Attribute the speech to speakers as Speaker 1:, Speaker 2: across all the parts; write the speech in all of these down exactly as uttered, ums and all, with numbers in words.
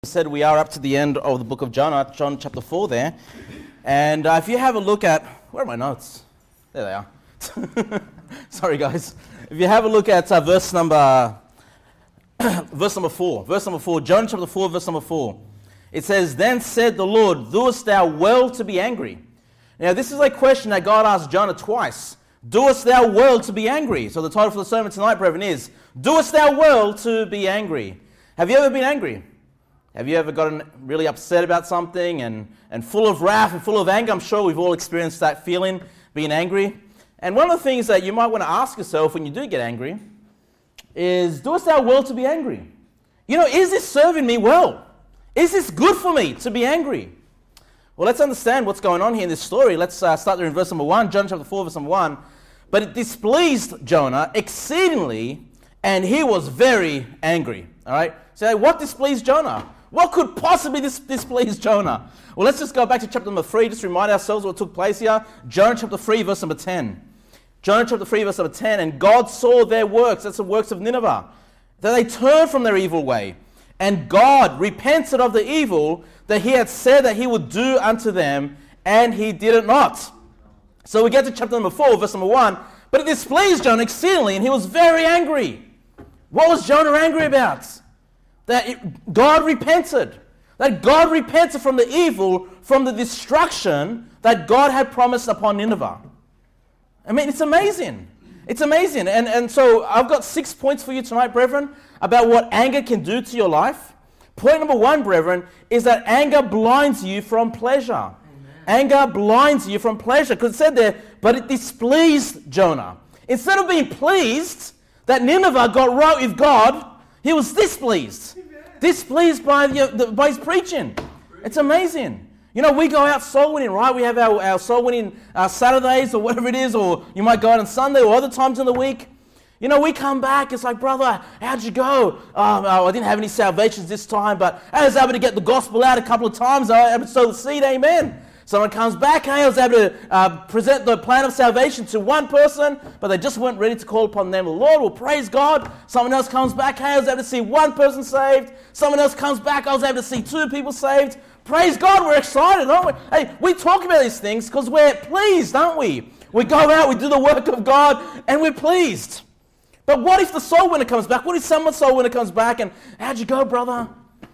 Speaker 1: Said we are up to the end of the book of Jonah, John chapter four there. And uh, if you have a look at, where are my notes? There they are. Sorry guys. If you have a look at uh, verse number verse number four, verse number four, John chapter four, verse number four. It says, "Then said the Lord, doest thou well to be angry?" Now this is a question that God asked Jonah twice. Doest thou well to be angry? So the title for the sermon tonight, brethren, is, Doest thou well to be angry? Have you ever been angry? Have you ever gotten really upset about something and, and full of wrath and full of anger? I'm sure we've all experienced that feeling, being angry. And one of the things that you might want to ask yourself when you do get angry is, doest thou well to be angry? You know, is this serving me well? Is this good for me to be angry? Well, let's understand what's going on here in this story. Let's uh, start there in verse number one, John chapter four, verse number one. "But it displeased Jonah exceedingly, and he was very angry." All right? So what displeased Jonah? What could possibly dis- displease Jonah? Well, let's just go back to chapter number three, just remind ourselves what took place here. Jonah chapter three, verse number ten. Jonah chapter three, verse number ten. "And God saw their works," that's the works of Nineveh, "that they turned from their evil way. And God repented of the evil that he had said that he would do unto them, and he did it not." So we get to chapter number four, verse number one. "But it displeased Jonah exceedingly, and he was very angry." What was Jonah angry about? That it, God repented. That God repented from the evil, from the destruction that God had promised upon Nineveh. I mean, it's amazing. It's amazing. And, and so I've got six points for you tonight, brethren, about what anger can do to your life. Point number one, brethren, is that anger blinds you from pleasure. Amen. Anger blinds you from pleasure. Because it said there, but it displeased Jonah. Instead of being pleased that Nineveh got right with God, he was displeased. Displeased by, the, the, by his preaching. It's amazing. You know, we go out soul winning, right? We have our, our soul winning uh, Saturdays or whatever it is, or you might go out on Sunday or other times in the week. You know, we come back, it's like, brother, how'd you go? Oh, oh, I didn't have any salvations this time, but I was able to get the gospel out a couple of times. I was able to sow the seed, amen. Someone comes back, hey, I was able to uh, present the plan of salvation to one person, but they just weren't ready to call upon the name of the Lord. Well, praise God. Someone else comes back, hey, I was able to see one person saved. Someone else comes back, I was able to see two people saved. Praise God, we're excited, aren't we? Hey, we talk about these things because we're pleased, aren't we? We go out, we do the work of God, and we're pleased. But what if the soul winner comes back? What if someone's soul winner comes back and, how'd you go, brother?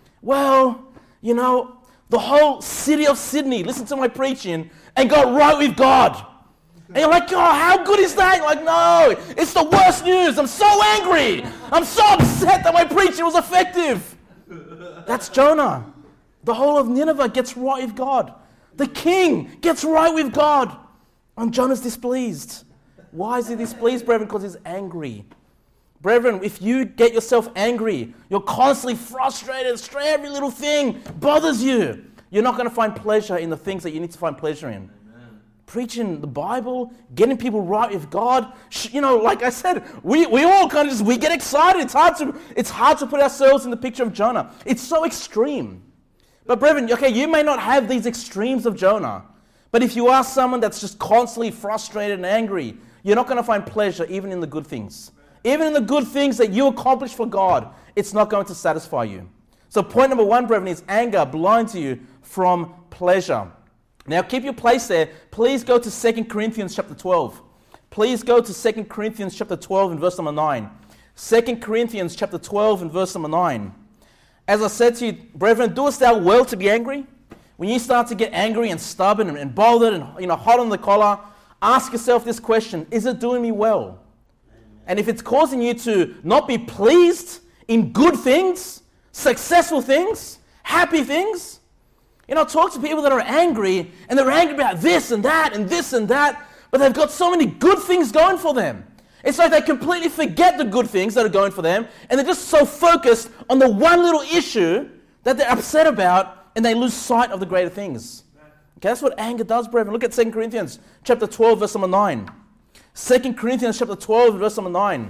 Speaker 1: Well, you know, the whole city of Sydney listened to my preaching and got right with God. And you're like, oh, how good is that? You're like, no, it's the worst news. I'm so angry. I'm so upset that my preaching was effective. That's Jonah. The whole of Nineveh gets right with God. The king gets right with God. And Jonah's displeased. Why is he displeased, brethren? Because he's angry. Brethren, if you get yourself angry, you're constantly frustrated, every little thing bothers you, you're not going to find pleasure in the things that you need to find pleasure in. Amen. Preaching the Bible, getting people right with God, you know, like I said, we, we all kind of just, we get excited. It's hard to, it's hard to put ourselves in the picture of Jonah. It's so extreme. But brethren, okay, you may not have these extremes of Jonah, but if you are someone that's just constantly frustrated and angry, you're not going to find pleasure even in the good things. Even in the good things that you accomplish for God, it's not going to satisfy you. So point number one, brethren, is anger blinds you from pleasure. Now keep your place there. Please go to Second Corinthians chapter twelve. Please go to Second Corinthians chapter twelve and verse number nine. Second Corinthians chapter twelve and verse number nine. As I said to you, brethren, doest thou well to be angry? When you start to get angry and stubborn and, and bothered and you know hot on the collar, ask yourself this question, is it doing me well? And if it's causing you to not be pleased in good things, successful things, happy things, you know, talk to people that are angry, and they're angry about this and that and this and that, but they've got so many good things going for them. It's like they completely forget the good things that are going for them, and they're just so focused on the one little issue that they're upset about, and they lose sight of the greater things. Okay, that's what anger does, brethren. Look at Second Corinthians chapter twelve, verse number nine. Second Corinthians chapter twelve, verse number nine.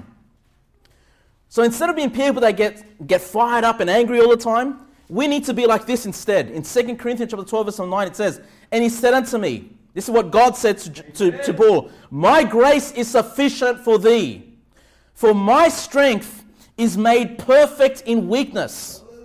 Speaker 1: So instead of being people that get, get fired up and angry all the time, we need to be like this instead. In Second Corinthians chapter twelve, verse number nine, it says, "And he said unto me," this is what God said to, to, to Paul, "My grace is sufficient for thee, for my strength is made perfect in weakness." Hallelujah.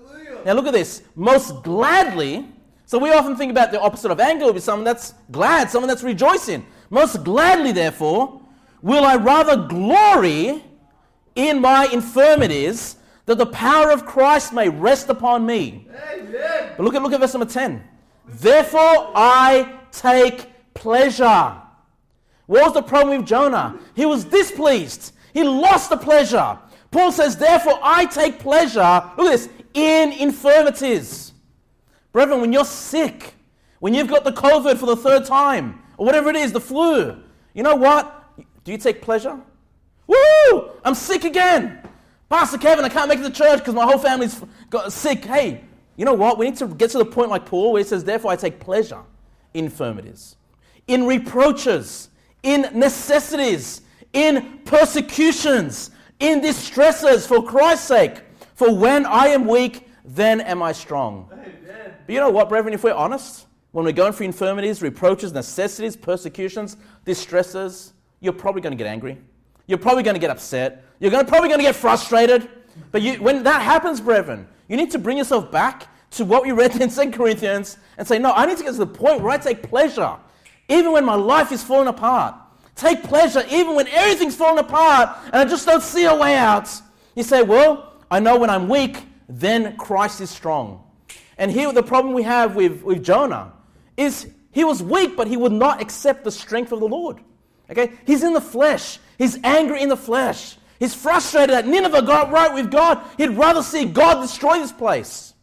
Speaker 1: Now look at this. Most gladly. So we often think about the opposite of anger will be someone that's glad, someone that's rejoicing. Most gladly, therefore, will I rather glory in my infirmities, that the power of Christ may rest upon me. Amen. But look at look at verse number ten. Therefore I take pleasure. What was the problem with Jonah? He was displeased. He lost the pleasure. Paul says, therefore I take pleasure, look at this, in infirmities. Brethren, when you're sick, when you've got the COVID for the third time, or whatever it is, the flu, you know what? Do you take pleasure? Woo! I'm sick again. Pastor Kevin, I can't make it to church because my whole family's got sick. Hey, you know what? We need to get to the point like Paul where he says, therefore I take pleasure in infirmities, in reproaches, in necessities, in persecutions, in distresses for Christ's sake. For when I am weak, then am I strong. Amen. But you know what, brethren, if we're honest, when we're going through infirmities, reproaches, necessities, persecutions, distresses, you're probably going to get angry. You're probably going to get upset. You're going to, probably going to get frustrated. But you, when that happens, brethren, you need to bring yourself back to what we read in Second Corinthians and say, no, I need to get to the point where I take pleasure, even when my life is falling apart. Take pleasure even when everything's falling apart and I just don't see a way out. You say, well, I know when I'm weak, then Christ is strong. And here the problem we have with, with Jonah is he was weak, but he would not accept the strength of the Lord. Okay? He's in the flesh. He's angry in the flesh. He's frustrated that Nineveh got right with God. He'd rather see God destroy this place.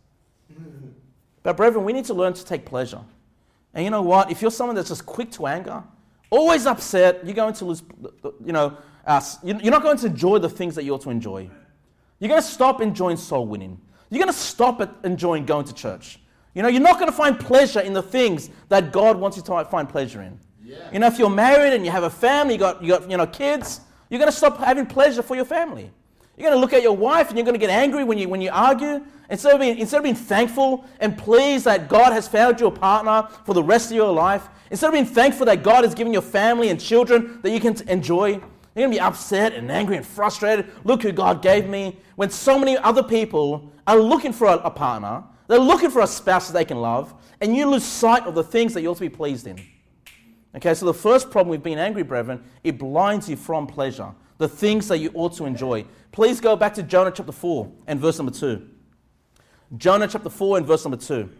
Speaker 1: But brethren, we need to learn to take pleasure. And you know what? If you're someone that's just quick to anger, always upset, you're going to lose, you know, uh, you're not going to enjoy the things that you ought to enjoy. You're going to stop enjoying soul winning. You're going to stop at enjoying going to church. You know, you're not going to find pleasure in the things that God wants you to find pleasure in. Yeah. You know, if you're married and you have a family, you got, you got, you know, kids, you're going to stop having pleasure for your family. You're going to look at your wife and you're going to get angry when you when you argue. Instead of being instead of being thankful and pleased that God has found you a partner for the rest of your life, instead of being thankful that God has given you family and children that you can enjoy, you're going to be upset and angry and frustrated. Look who God gave me. When so many other people are looking for a, a partner, they're looking for a spouse that they can love, and you lose sight of the things that you ought to be pleased in. Okay, so the first problem with being angry, brethren, it blinds you from pleasure, the things that you ought to enjoy. Please go back to Jonah chapter four and verse number two. Jonah chapter four and verse number two.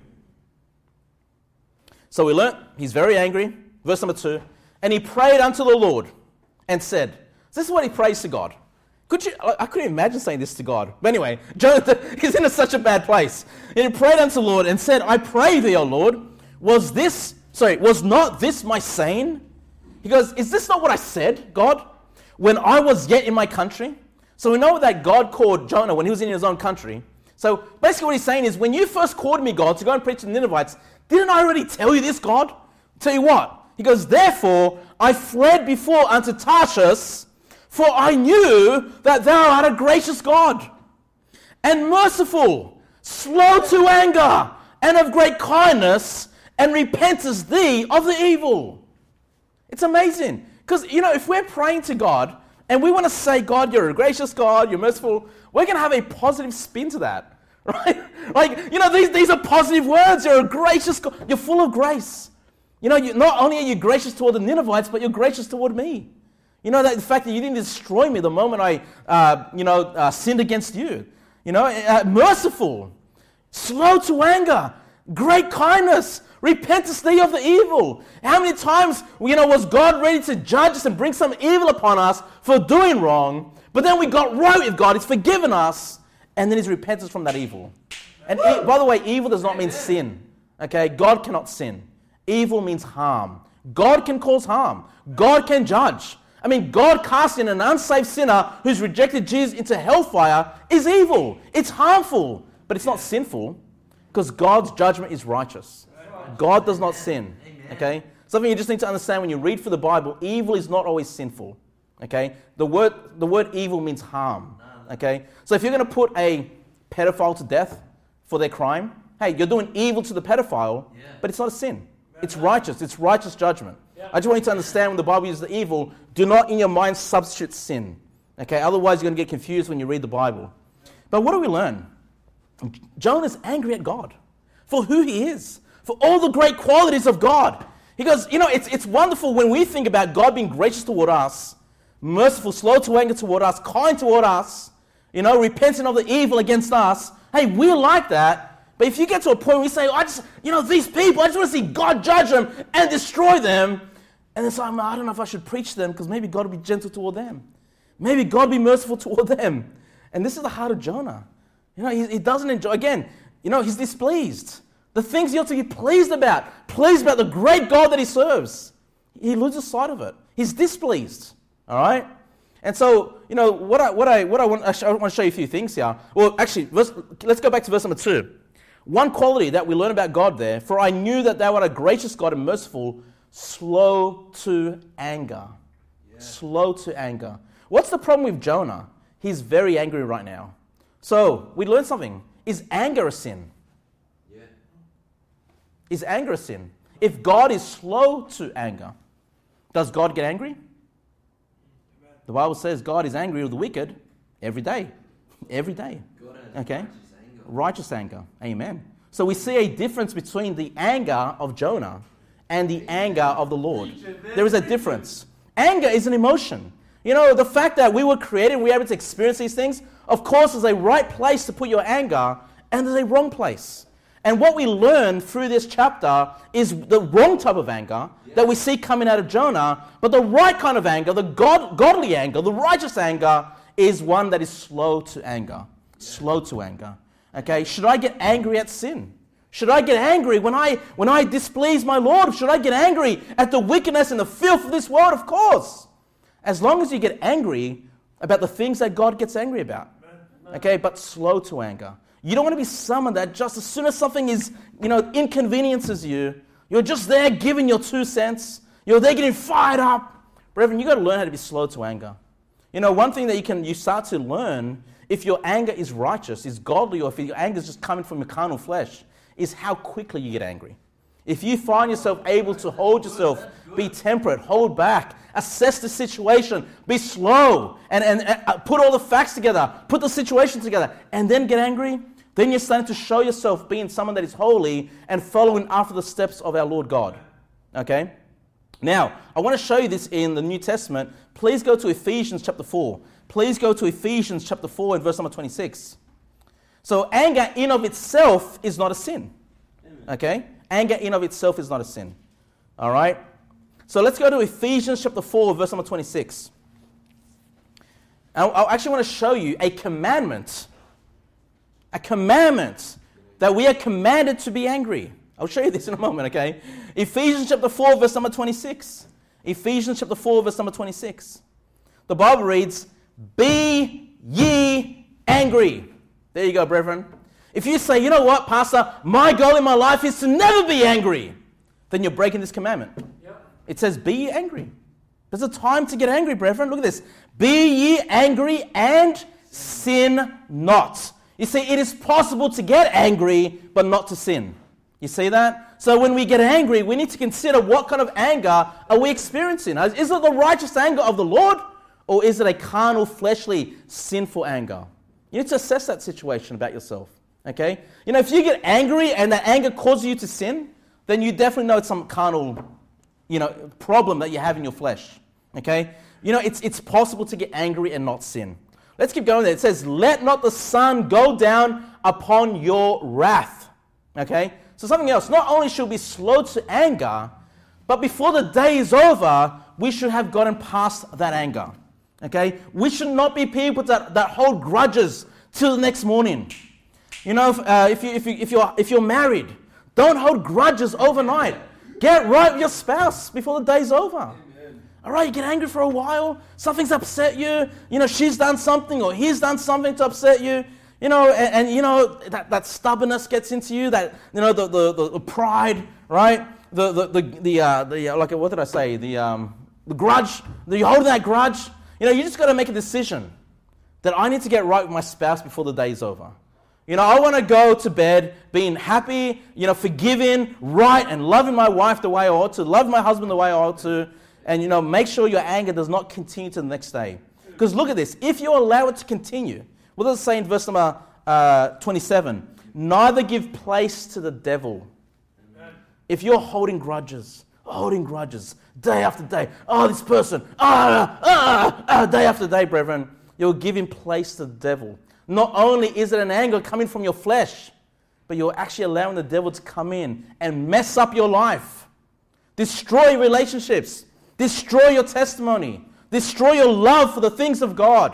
Speaker 1: So we learnt he's very angry, verse number two, and he prayed unto the Lord and said, this is what he prays to God. Could you? I couldn't imagine saying this to God. But anyway, Jonah, he's in a, such a bad place. And he prayed unto the Lord and said, I pray thee, O Lord, was this, sorry, was not this my saying? He goes, is this not what I said, God, when I was yet in my country? So we know that God called Jonah when he was in his own country. So basically what he's saying is, when you first called me, God, to go and preach to the Ninevites, didn't I already tell you this, God? Tell you what? He goes, therefore I fled before unto Tarshish, for I knew that thou art a gracious God, and merciful, slow to anger, and of great kindness, and repentest thee of the evil. It's amazing. Because, you know, if we're praying to God, and we want to say, God, you're a gracious God, you're merciful, we're going to have a positive spin to that. Right? Like, you know, these, these are positive words. You're a gracious God. You're full of grace. You know, you, not only are you gracious toward the Ninevites, but you're gracious toward me. You know, that the fact that you didn't destroy me the moment I, uh, you know, uh, sinned against you. You know, uh, merciful, slow to anger, great kindness, repentest thee of the evil. How many times, you know, was God ready to judge us and bring some evil upon us for doing wrong, but then we got right with God, He's forgiven us, and then He's repented us from that evil. And e- by the way, evil does not mean sin. Okay, God cannot sin. Evil means harm. God can cause harm. God can judge. I mean, God casting an unsaved sinner who's rejected Jesus into hellfire is evil. It's harmful, but it's not sinful because God's judgment is righteous. God does not sin. Okay? Something you just need to understand when you read through the Bible, evil is not always sinful. Okay? The word, the word evil means harm. Okay? So if you're going to put a pedophile to death for their crime, hey, you're doing evil to the pedophile, but it's not a sin. It's righteous. It's righteous judgment. I just want you to understand when the Bible uses the evil, do not in your mind substitute sin. Okay? Otherwise, you're going to get confused when you read the Bible. But what do we learn? Jonah's angry at God for who he is, for all the great qualities of God. He goes, you know, it's, it's wonderful when we think about God being gracious toward us, merciful, slow to anger toward us, kind toward us, you know, repenting of the evil against us. Hey, we like that. But if you get to a point where you say, I just, you know, these people, I just want to see God judge them and destroy them. And it's like, I don't know if I should preach to them because maybe God will be gentle toward them. Maybe God will be merciful toward them. And this is the heart of Jonah. You know, he, he doesn't enjoy, again, you know, he's displeased. The things he ought to be pleased about, pleased about the great God that he serves. He loses sight of it. He's displeased. All right? And so, you know, what I what I what I want I want to show you a few things here. Well, actually, verse, let's go back to verse number two. One quality that we learn about God there, for I knew that thou art a gracious God and merciful, slow to anger. Yeah. Slow to anger. What's the problem with Jonah? He's very angry right now. So, we learned something. Is anger a sin? Yeah. Is anger a sin? If God is slow to anger, does God get angry? The Bible says God is angry with the wicked every day. Every day. Okay? Righteous anger. Righteous anger. Amen. So we see a difference between the anger of Jonah and the anger of the Lord. There is a difference. Anger is an emotion. You know, the fact that we were created, we were able to experience these things, of course, there's a right place to put your anger, and there's a wrong place. And what we learn through this chapter is the wrong type of anger that we see coming out of Jonah, but the right kind of anger, the God, godly anger, the righteous anger, is one that is slow to anger. Slow to anger. Okay, should I get angry at sin? Should I get angry when I when I displease my Lord? Should I get angry at the wickedness and the filth of this world? Of course. As long as you get angry about the things that God gets angry about. Okay, but slow to anger. You don't want to be someone that just as soon as something is, you know, inconveniences you, you're just there giving your two cents. You're there getting fired up. Brethren, you've got to learn how to be slow to anger. You know, one thing that you can you start to learn, if your anger is righteous, is godly, or if your anger is just coming from your carnal flesh, is how quickly you get angry. If you find yourself able to hold yourself, be temperate, hold back, assess the situation, be slow, and, and, and put all the facts together, put the situation together, and then get angry, then you're starting to show yourself being someone that is holy and following after the steps of our Lord God. Okay? Now, I want to show you this in the New Testament. Please go to Ephesians chapter four. Please go to Ephesians chapter four and verse number twenty-six. So anger in of itself is not a sin. Okay? Anger in of itself is not a sin. All right? So let's go to Ephesians chapter four, verse number twenty-six. I actually want to show you a commandment. A commandment that we are commanded to be angry. I'll show you this in a moment, okay? Ephesians chapter four, verse number twenty-six. Ephesians chapter four, verse number twenty-six. The Bible reads, be ye angry. There you go, brethren. If you say, you know what, Pastor, my goal in my life is to never be angry, then you're breaking this commandment. Yep. It says, be ye angry. There's a time to get angry, brethren. Look at this. Be ye angry and sin not. You see, it is possible to get angry, but not to sin. You see that? So when we get angry, we need to consider what kind of anger are we experiencing. Is it the righteous anger of the Lord, or is it a carnal, fleshly, sinful anger? You need to assess that situation about yourself. Okay? You know, if you get angry and that anger causes you to sin, then you definitely know it's some carnal, you know, problem that you have in your flesh. Okay? You know, it's it's possible to get angry and not sin. Let's keep going there. It says, let not the sun go down upon your wrath. Okay? So something else. Not only should we be slow to anger, but before the day is over, we should have gotten past that anger. Okay? We should not be people that, that hold grudges till the next morning. You know, if, uh, if, you, if, you, if, you're, if you're married, don't hold grudges overnight. Get right with your spouse before the day's over. Amen. All right, you get angry for a while. Something's upset you. You know, she's done something or he's done something to upset you. You know, and, and you know, that, that stubbornness gets into you, that, you know, the, the, the pride, right? The, the, the, the, uh, the uh, like, what did I say? The, um, the grudge, the, you holding that grudge. You know, you just got to make a decision that I need to get right with my spouse before the day's over. You know, I want to go to bed being happy, you know, forgiving, right, and loving my wife the way I ought to, love my husband the way I ought to, and, you know, make sure your anger does not continue to the next day. Because look at this. If you allow it to continue, what does it say in verse number uh, twenty-seven. Neither give place to the devil. Amen. If you're holding grudges, holding grudges, day after day, oh, this person, ah, ah, ah, day after day, brethren, you're giving place to the devil. Not only is it an anger coming from your flesh, but you're actually allowing the devil to come in and mess up your life, destroy relationships, destroy your testimony, destroy your love for the things of God.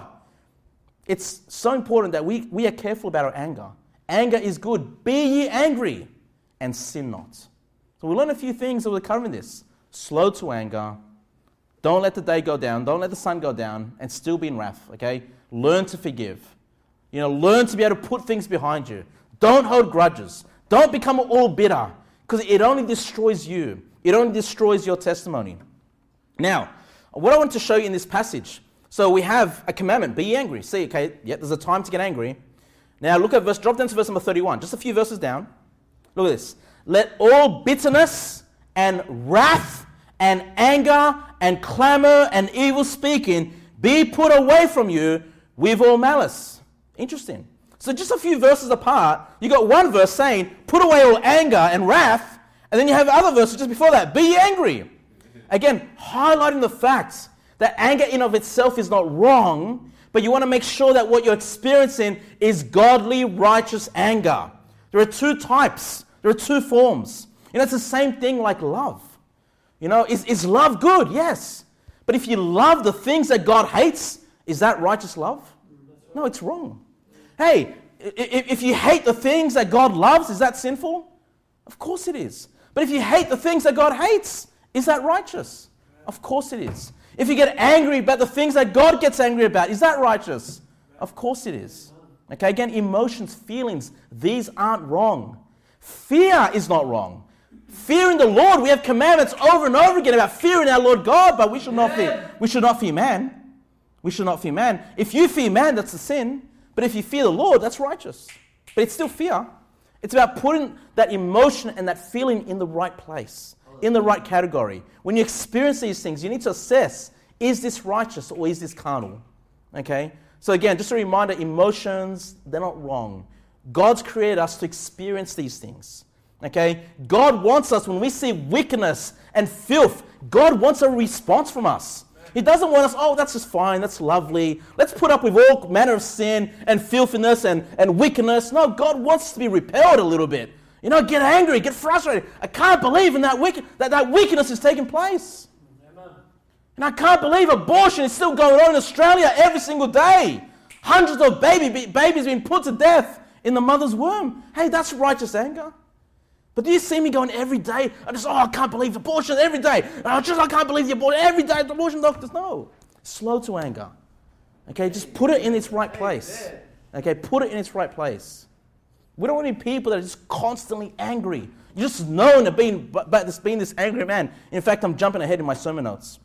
Speaker 1: It's so important that we, we are careful about our anger. Anger is good. Be ye angry and sin not. So we learn a few things that we're covering this. Slow to anger. Don't let the day go down. Don't let the sun go down and still be in wrath, okay? Learn to forgive. You know, learn to be able to put things behind you. Don't hold grudges. Don't become all bitter, because it only destroys you. It only destroys your testimony. Now, what I want to show you in this passage, so we have a commandment, be angry. See, okay, yeah, there's a time to get angry. Now look at verse, drop down to verse number thirty-one, just a few verses down. Look at this. Let all bitterness and wrath and anger and clamor and evil speaking be put away from you with all malice. Interesting. So just a few verses apart, you got one verse saying, put away all anger and wrath, and then you have other verses just before that, be angry. Again, highlighting the fact that anger in of itself is not wrong, but you want to make sure that what you're experiencing is godly, righteous anger. There are two types. There are two forms. You know, it's the same thing like love. You know, is, is love good? Yes. But if you love the things that God hates, is that righteous love? No, it's wrong. Hey, if you hate the things that God loves, is that sinful? Of course it is. But if you hate the things that God hates, is that righteous? Of course it is. If you get angry about the things that God gets angry about, is that righteous? Of course it is. Okay, again, emotions, feelings, these aren't wrong. Fear is not wrong. Fearing the Lord, we have commandments over and over again about fearing our Lord God, but we should not fear. We should not fear man. We should not fear man. If you fear man, that's a sin. But if you fear the Lord, that's righteous. But it's still fear. It's about putting that emotion and that feeling in the right place, in the right category. When you experience these things, you need to assess, is this righteous or is this carnal? Okay? So again, just a reminder, emotions, they're not wrong. God's created us to experience these things. Okay? God wants us, when we see wickedness and filth, God wants a response from us. He doesn't want us, oh, that's just fine, that's lovely. Let's put up with all manner of sin and filthiness and, and wickedness. No, God wants us to be repelled a little bit. You know, get angry, get frustrated. I can't believe in that, wicked, that, that wickedness is taking place. Amen. And I can't believe abortion is still going on in Australia every single day. Hundreds of baby, babies being put to death in the mother's womb. Hey, that's righteous anger. But do you see me going every day? I just, oh, I can't believe abortion every day. I just, I can't believe the abortion every day. The abortion doctors, no. Slow to anger. Okay, just put it in its right place. Okay, put it in its right place. We don't want any people that are just constantly angry. You're just known as being, about this, being this angry man. In fact, I'm jumping ahead in my sermon notes.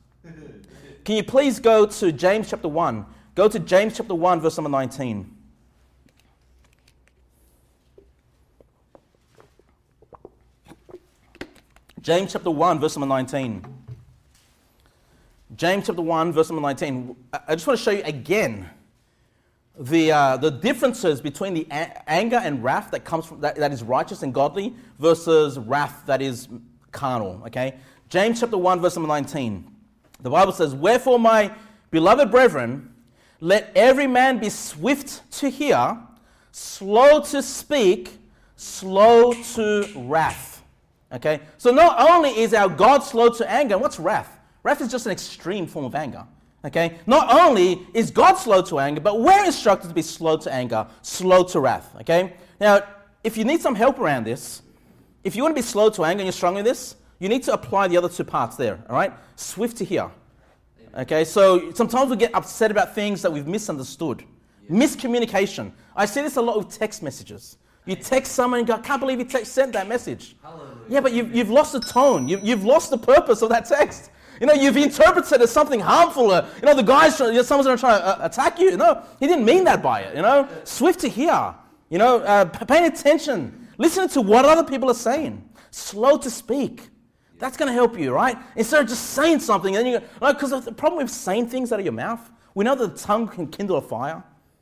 Speaker 1: Can you please go to James chapter one? Go to James chapter one, verse number nineteen. James chapter one, verse number nineteen. James chapter one, verse number nineteen. I just want to show you again the uh, the differences between the a- anger and wrath that comes from that, that is righteous and godly versus wrath that is carnal. Okay, James chapter one, verse number nineteen. The Bible says, "Wherefore, my beloved brethren, let every man be swift to hear, slow to speak, slow to wrath." Okay, so not only is our God slow to anger, what's wrath? Wrath is just an extreme form of anger. Okay, not only is God slow to anger, but we're instructed to be slow to anger, slow to wrath. Okay, now if you need some help around this, if you want to be slow to anger and you're struggling with this, you need to apply the other two parts there. All right, swift to hear. Okay, so sometimes we get upset about things that we've misunderstood, miscommunication. I see this a lot with text messages. You text someone and go, I can't believe you text, sent that message. Hallelujah. Yeah, but you've, you've lost the tone. You've, you've lost the purpose of that text. You know, you've interpreted it as something harmful. Uh, you know, the guy's trying, you know, someone's going to try to uh, attack you. No, he didn't mean that by it, you know. Swift to hear, you know, uh, paying attention, listening to what other people are saying. Slow to speak. That's going to help you, right? Instead of just saying something, and then you go, because the problem with saying things out of your mouth, we know that the tongue can kindle a fire.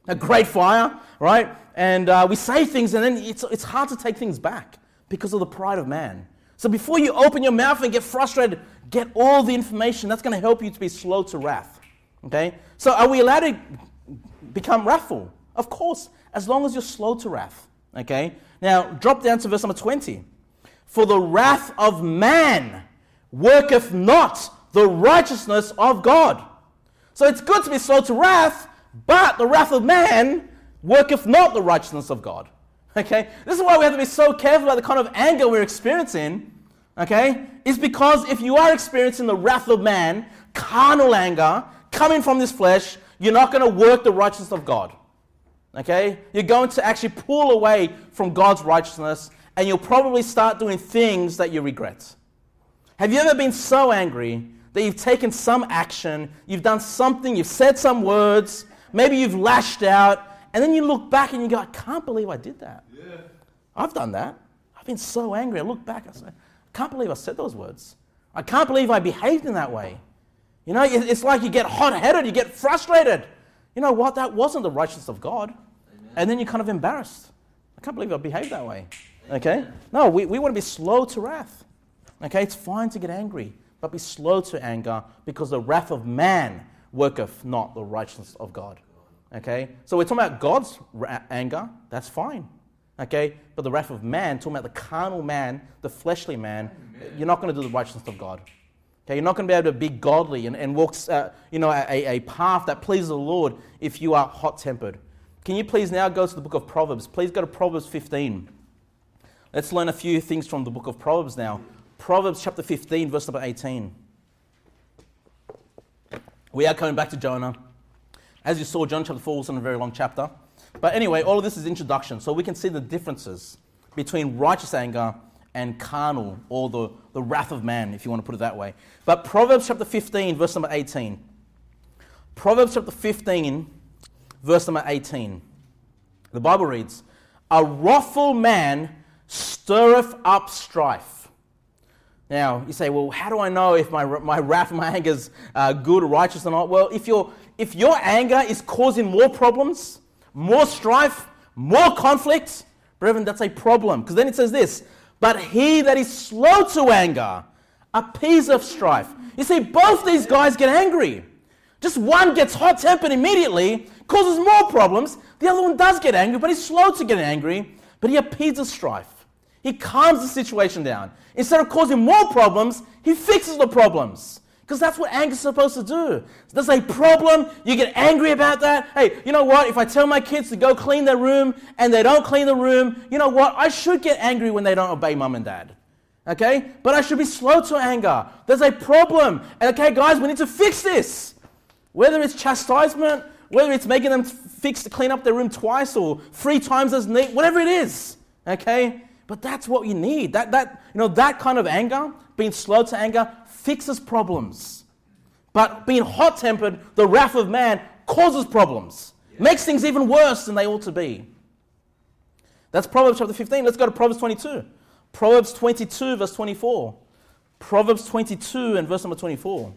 Speaker 1: a great fire, right? And uh, we say things and then it's, it's hard to take things back because of the pride of man. So before you open your mouth and get frustrated, get all the information. That's going to help you to be slow to wrath. Okay? So are we allowed to become wrathful? Of course, as long as you're slow to wrath. Okay? Now, drop down to verse number twenty. For the wrath of man worketh not the righteousness of God. So it's good to be slow to wrath, but the wrath of man worketh not the righteousness of God. Okay? This is why we have to be so careful about the kind of anger we're experiencing. Okay? Is because if you are experiencing the wrath of man, carnal anger, coming from this flesh, you're not going to work the righteousness of God. Okay? You're going to actually pull away from God's righteousness, and you'll probably start doing things that you regret. Have you ever been so angry that you've taken some action, you've done something, you've said some words, maybe you've lashed out, and then you look back and you go, I can't believe I did that. Yeah. I've done that. I've been so angry. I look back and say, I can't believe I said those words. I can't believe I behaved in that way. You know, it's like you get hot-headed, you get frustrated. You know what? That wasn't the righteousness of God. Amen. And then you're kind of embarrassed. I can't believe I behaved that way. Okay? No, we, we want to be slow to wrath. Okay? It's fine to get angry, but be slow to anger, because the wrath of man worketh not the righteousness of God. Okay? So we're talking about God's ra- anger. That's fine. Okay? But the wrath of man, talking about the carnal man, the fleshly man, Amen. You're not going to do the righteousness of God. Okay? You're not going to be able to be godly and, and walk uh, you know, a, a path that pleases the Lord if you are hot-tempered. Can you please now go to the book of Proverbs? Please go to Proverbs fifteen. Let's learn a few things from the book of Proverbs now. Proverbs chapter fifteen, verse number eighteen. We are coming back to Jonah. As you saw, John chapter four wasn't a very long chapter. But anyway, all of this is introduction, so we can see the differences between righteous anger and carnal, or the, the wrath of man, if you want to put it that way. But Proverbs chapter fifteen, verse number eighteen. Proverbs chapter fifteen, verse number eighteen. The Bible reads, a wrathful man stirreth up strife. Now, you say, well, how do I know if my my wrath and my anger is uh, good or righteous or not? Well, if your if your anger is causing more problems, more strife, more conflict, brethren, that's a problem. Because then it says this, but he that is slow to anger appeaseth strife. You see, both these guys get angry. Just one gets hot-tempered immediately, causes more problems. The other one does get angry, but he's slow to get angry, but he appeases strife. He calms the situation down. Instead of causing more problems, he fixes the problems. Because that's what anger is supposed to do. There's a problem, you get angry about that. Hey, you know what? If I tell my kids to go clean their room and they don't clean the room, you know what? I should get angry when they don't obey mum and dad. Okay? But I should be slow to anger. There's a problem. And okay, guys, we need to fix this. Whether it's chastisement, whether it's making them fix to clean up their room twice or three times as neat, whatever it is. Okay? But that's what you need. That that you know that kind of anger, being slow to anger, fixes problems. But being hot-tempered, the wrath of man, causes problems. Yeah. Makes things even worse than they ought to be. That's Proverbs chapter fifteen. Let's go to Proverbs twenty-two. Proverbs twenty-two, verse twenty-four. Proverbs twenty-two and verse number twenty-four.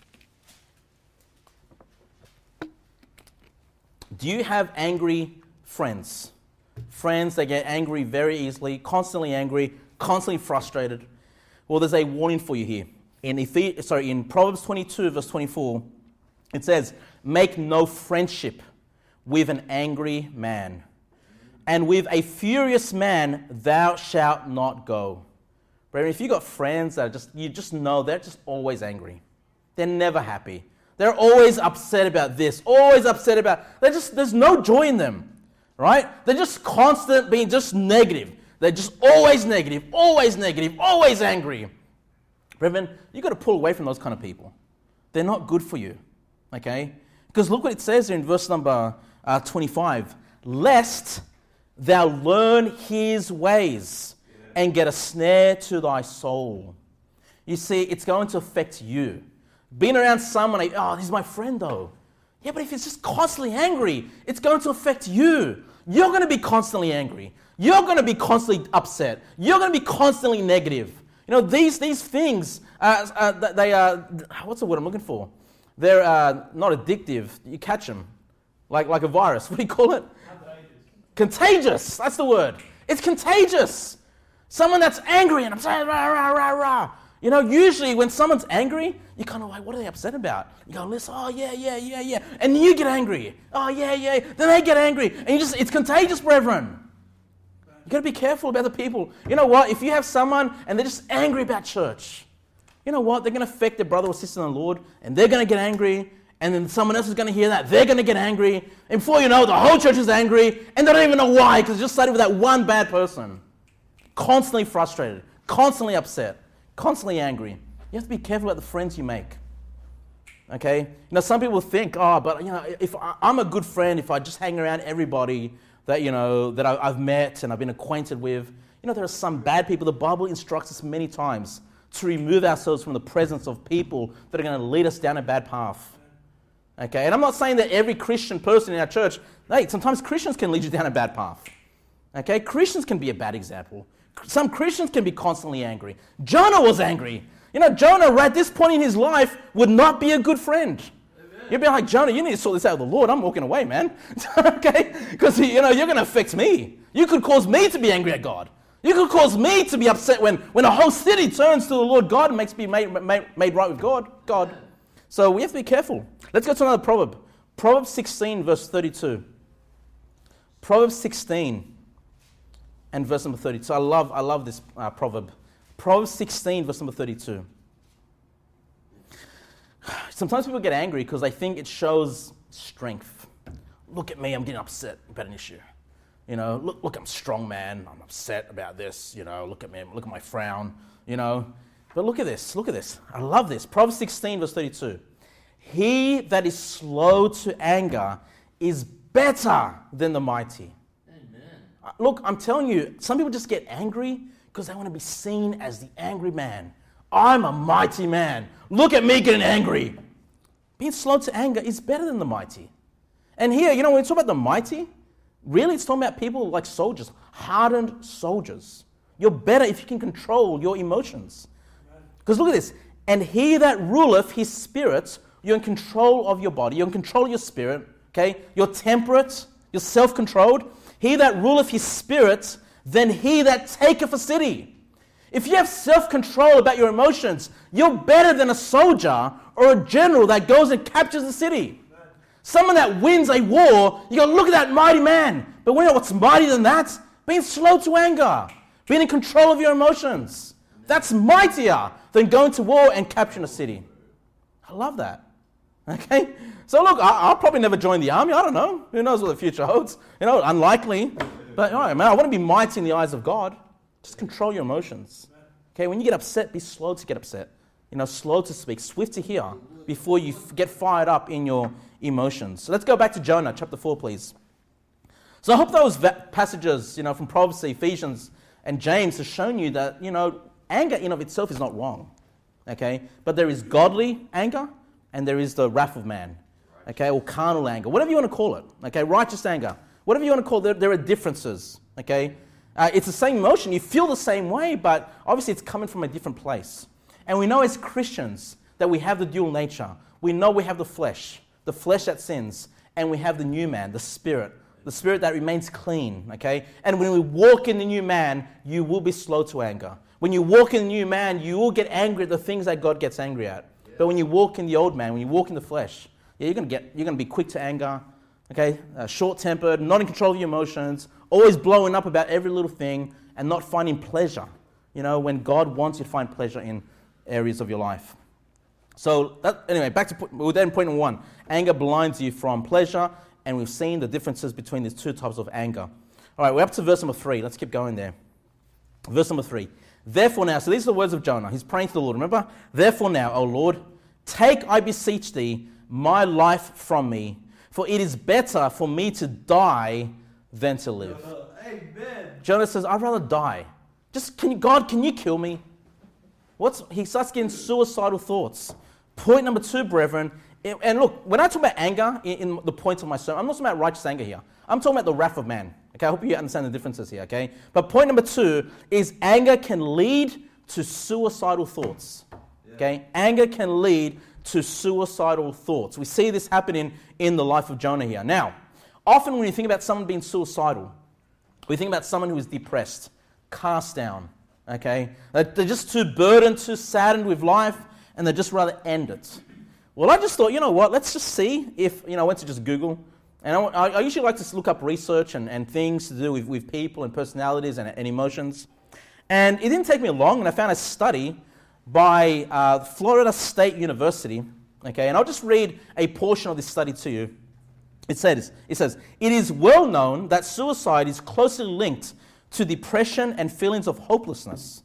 Speaker 1: Do you have angry friends? Friends that get angry very easily, constantly angry, constantly frustrated. Well, there's a warning for you here. In Ephes- sorry, in Proverbs twenty-two, verse twenty-four, it says, make no friendship with an angry man, and with a furious man thou shalt not go. Brethren, if you've got friends that are just, you just know they're just always angry. They're never happy. They're always upset about this, always upset about, they're just, there's no joy in them. Right? They're just constant being just negative. They're just always negative, always negative, always angry. Brethren, you've got to pull away from those kind of people. They're not good for you. Okay? Because look what it says in verse number uh, twenty-five. Lest thou learn his ways and get a snare to thy soul. You see, it's going to affect you. Being around someone, like, oh, he's my friend though. Yeah, but if it's just constantly angry, it's going to affect you. You're going to be constantly angry. You're going to be constantly upset. You're going to be constantly negative. You know, these these things, uh, uh, they are, what's the word I'm looking for? They're uh, not addictive. You catch them. Like, like a virus. What do you call it? Contagious. Contagious. That's the word. It's contagious. Someone that's angry and upset, rah, rah, rah, rah. You know, usually when someone's angry, you're kind of like, what are they upset about? You go, listen, oh, yeah, yeah, yeah, yeah. And you get angry. Oh, yeah, yeah. Then they get angry. And you just, it's contagious, brethren. You've got to be careful about the people. You know what? If you have someone and they're just angry about church, you know what? They're going to affect their brother or sister in the Lord, and they're going to get angry, and then someone else is going to hear that. They're going to get angry. And before you know, the whole church is angry, and they don't even know why, because it just started with that one bad person. Constantly frustrated, constantly upset, constantly angry. You have to be careful about the friends you make. Okay? You know, some people think, oh, but, you know, if I, I'm a good friend, if I just hang around everybody that, you know, that I, I've met and I've been acquainted with. You know, there are some bad people. The Bible instructs us many times to remove ourselves from the presence of people that are going to lead us down a bad path. Okay, and I'm not saying that every Christian person in our church, hey, sometimes Christians can lead you down a bad path. Okay, Christians can be a bad example. Some Christians can be constantly angry. Jonah was angry. You know, Jonah, right at this point in his life, would not be a good friend. You'd be like, Jonah, you need to sort this out with the Lord. I'm walking away, man. Okay? Because, you know, you're going to affect me. You could cause me to be angry at God. You could cause me to be upset when, when a whole city turns to the Lord God and makes me made, made, made right with God. God. So we have to be careful. Let's go to another proverb. Proverbs sixteen, verse thirty-two. Proverbs sixteen and verse number thirty-two. I love, I love this uh, proverb. Proverbs sixteen, verse number thirty-two. Sometimes people get angry because they think it shows strength. Look at me, I'm getting upset about an issue. You know, look, look, I'm strong, man. I'm upset about this. You know, look at me, look at my frown. You know, but look at this, look at this. I love this. Proverbs sixteen, verse thirty-two. He that is slow to anger is better than the mighty. Amen. Look, I'm telling you, some people just get angry because they want to be seen as the angry man. I'm a mighty man. Look at me getting angry. Being slow to anger is better than the mighty. And here, you know, when we talk about the mighty, really it's talking about people like soldiers, hardened soldiers. You're better if you can control your emotions. Because look at this. And he that ruleth his spirit, you're in control of your body. You're in control of your spirit. Okay? You're temperate. You're self-controlled. He that ruleth his spirit, then he that taketh a city. If you have self-control about your emotions, you're better than a soldier or a general that goes and captures the city. Someone that wins a war, you go, look at that mighty man. But we know what's mightier than that? Being slow to anger. Being in control of your emotions. That's mightier than going to war and capturing a city. I love that. Okay? So look, I, I'll probably never join the army. I don't know. Who knows what the future holds? You know, unlikely. But all right, man, I want to be mighty in the eyes of God. Just control your emotions. Okay, when you get upset, be slow to get upset. You know, slow to speak, swift to hear before you f- get fired up in your emotions. So let's go back to Jonah, chapter four, please. So I hope those va- passages, you know, from Proverbs, Ephesians, and James have shown you that, you know, anger in of itself is not wrong. Okay, but there is godly anger and there is the wrath of man. Okay, or carnal anger, whatever you want to call it. Okay, righteous anger, whatever you want to call it. There, there are differences. Okay. Uh, it's the same emotion. You feel the same way, but obviously it's coming from a different place. And we know as Christians that we have the dual nature. We know we have the flesh, the flesh that sins, and we have the new man, the spirit, the spirit that remains clean, okay? And when we walk in the new man, you will be slow to anger. When you walk in the new man, you will get angry at the things that God gets angry at. Yeah. But when you walk in the old man, when you walk in the flesh, yeah, you're going to get, you're going to be quick to anger, okay? Uh, short-tempered, not in control of your emotions, always blowing up about every little thing and not finding pleasure, you know, when God wants you to find pleasure in areas of your life. So, that, anyway, back to we're then point number one. Anger blinds you from pleasure, and we've seen the differences between these two types of anger. All right, we're up to verse number three. Let's keep going there. Verse number three. Therefore now, so these are the words of Jonah. He's praying to the Lord, remember? Therefore now, O Lord, take, I beseech thee, my life from me, for it is better for me to die than to live. Amen. Jonah says, I'd rather die. Just, can you, God, can you kill me? What's, he starts getting suicidal thoughts. Point number two, brethren, and look, when I talk about anger in, in the points of my sermon, I'm not talking about righteous anger here. I'm talking about the wrath of man. Okay, I hope you understand the differences here, okay? But point number two is anger can lead to suicidal thoughts. Okay? Anger can lead to suicidal thoughts. We see this happening in the life of Jonah here. Now, often when you think about someone being suicidal, we think about someone who is depressed, cast down, okay? They're just too burdened, too saddened with life, and they just rather end it. Well, I just thought, you know what, let's just see if, you know, I went to just Google, and I, I usually like to look up research and, and things to do with, with people and personalities and, and emotions. And it didn't take me long, and I found a study by uh, Florida State University, okay, and I'll just read a portion of this study to you. It says, it says, it is well known that suicide is closely linked to depression and feelings of hopelessness.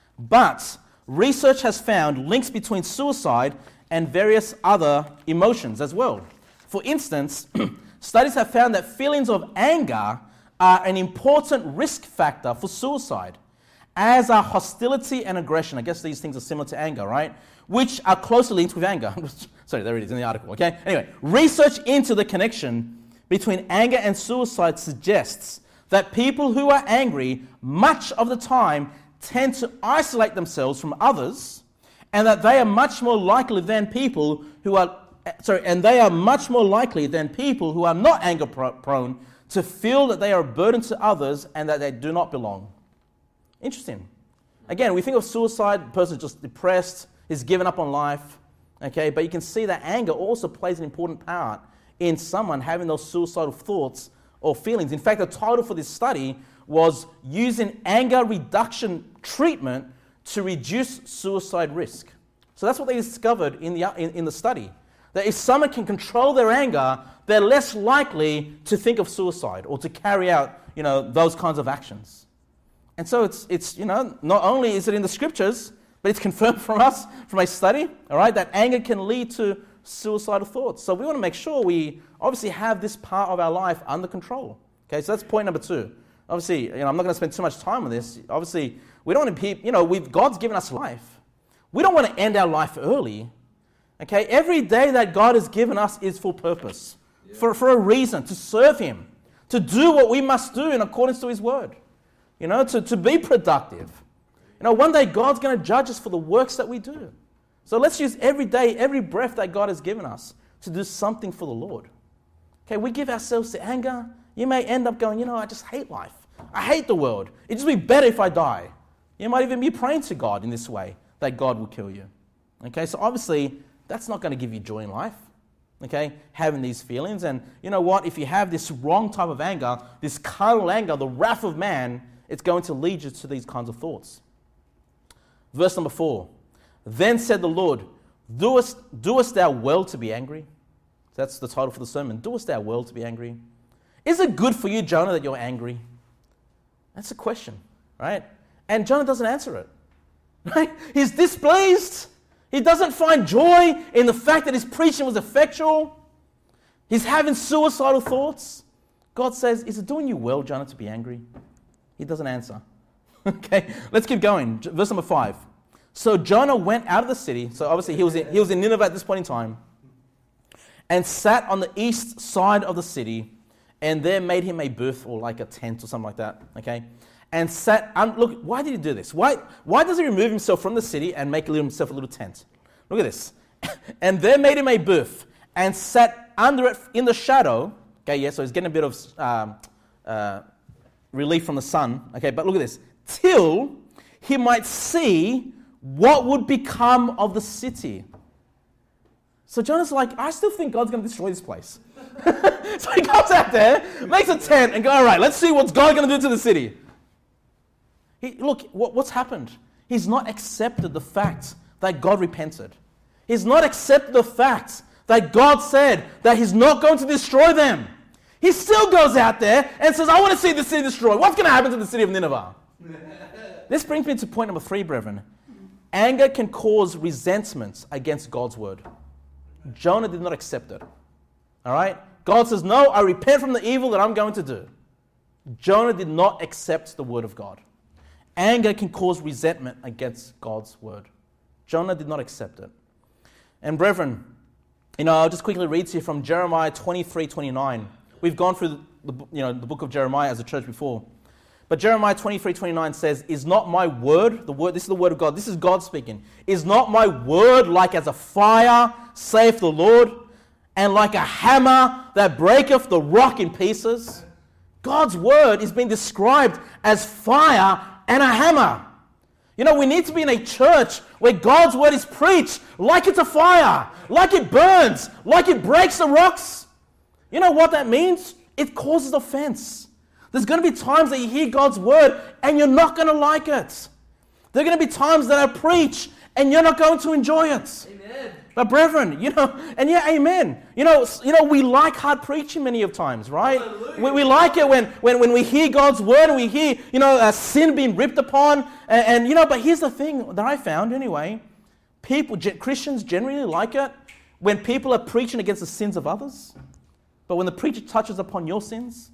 Speaker 1: But research has found links between suicide and various other emotions as well. For instance, studies have found that feelings of anger are an important risk factor for suicide, as are hostility and aggression. I guess these things are similar to anger, right? Which are closely linked with anger. Sorry, there it is in the article, okay? Anyway, research into the connection between anger and suicide suggests that people who are angry much of the time tend to isolate themselves from others, and that they are much more likely than people who are, sorry, and they are much more likely than people who are not anger prone to feel that they are a burden to others and that they do not belong. Interesting. Again, we think of suicide, the person is just depressed, is given up on life, okay? But you can see that anger also plays an important part in someone having those suicidal thoughts or feelings. In fact, the title for this study was Using Anger Reduction Treatment to Reduce Suicide Risk. So that's what they discovered in the, in, in the study. That if someone can control their anger, they're less likely to think of suicide or to carry out, you know, those kinds of actions. And so it's, it's, you know, not only is it in the scriptures, but it's confirmed from us, from a study, all right, that anger can lead to suicidal thoughts. So we want to make sure we obviously have this part of our life under control. Okay, so that's point number two. Obviously, you know, I'm not going to spend too much time on this. Obviously, we don't want to be, you know, we've, God's given us life. We don't want to end our life early. Okay, every day that God has given us is for purpose, yeah. for, for a reason, to serve Him, to do what we must do in accordance to His word. You know, to, to be productive. You know, one day God's going to judge us for the works that we do. So let's use every day, every breath that God has given us to do something for the Lord. Okay, we give ourselves to anger. You may end up going, you know, I just hate life. I hate the world. It'd just be better if I die. You might even be praying to God in this way, that God will kill you. Okay, so obviously, that's not going to give you joy in life. Okay, having these feelings. And you know what? If you have this wrong type of anger, this carnal anger, the wrath of man, it's going to lead you to these kinds of thoughts. Verse number four. Then said the Lord, doest, doest thou well to be angry? That's the title for the sermon. Doest thou well to be angry? Is it good for you, Jonah, that you're angry? That's a question, right? And Jonah doesn't answer it. Right? He's displeased. He doesn't find joy in the fact that his preaching was effectual. He's having suicidal thoughts. God says, is it doing you well, Jonah, to be angry? He doesn't answer. Okay, let's keep going. Verse number five. So Jonah went out of the city. So obviously he was in, he was in Nineveh at this point in time. And sat on the east side of the city. And there made him a booth or like a tent or something like that. Okay. And sat, um, look, why did he do this? Why, why does he remove himself from the city and make himself a little tent? Look at this. And there made him a booth and sat under it in the shadow. Okay, yeah, so he's getting a bit of um, uh, relief from the sun. Okay, but look at this. Till he might see what would become of the city. So Jonah's like, I still think God's going to destroy this place. So he goes out there, makes a tent, and goes, all right, let's see what's God going to do to the city. He, look, what, what's happened? He's not accepted the fact that God repented. He's not accepted the fact that God said that He's not going to destroy them. He still goes out there and says, I want to see the city destroyed. What's going to happen to the city of Nineveh? This brings me to point number three, brethren. Anger can cause resentment against God's word. Jonah did not accept it. All right? God says, no, I repent from the evil that I'm going to do. Jonah did not accept the word of God. Anger can cause resentment against God's word. Jonah did not accept it. And brethren, you know, I'll just quickly read to you from Jeremiah twenty-three twenty-nine. We've gone through the, you know, the book of Jeremiah as a church before. But Jeremiah twenty-three twenty-nine says, is not my word, the word, this is the word of God, this is God speaking, is not my word like as a fire, saith the Lord, and like a hammer that breaketh the rock in pieces? God's word is being described as fire and a hammer. You know, we need to be in a church where God's word is preached like it's a fire, like it burns, like it breaks the rocks. You know what that means? It causes offense. There's going to be times that you hear God's word and you're not going to like it. There are going to be times that I preach and you're not going to enjoy it.
Speaker 2: Amen.
Speaker 1: But brethren, you know, and yeah, amen. You know, you know, we like hard preaching many of times, right? We, we like it when, when, when we hear God's word and we hear, you know, uh, sin being ripped upon. And, and, you know, but here's the thing that I found anyway. People, Christians generally like it when people are preaching against the sins of others. But when the preacher touches upon your sins,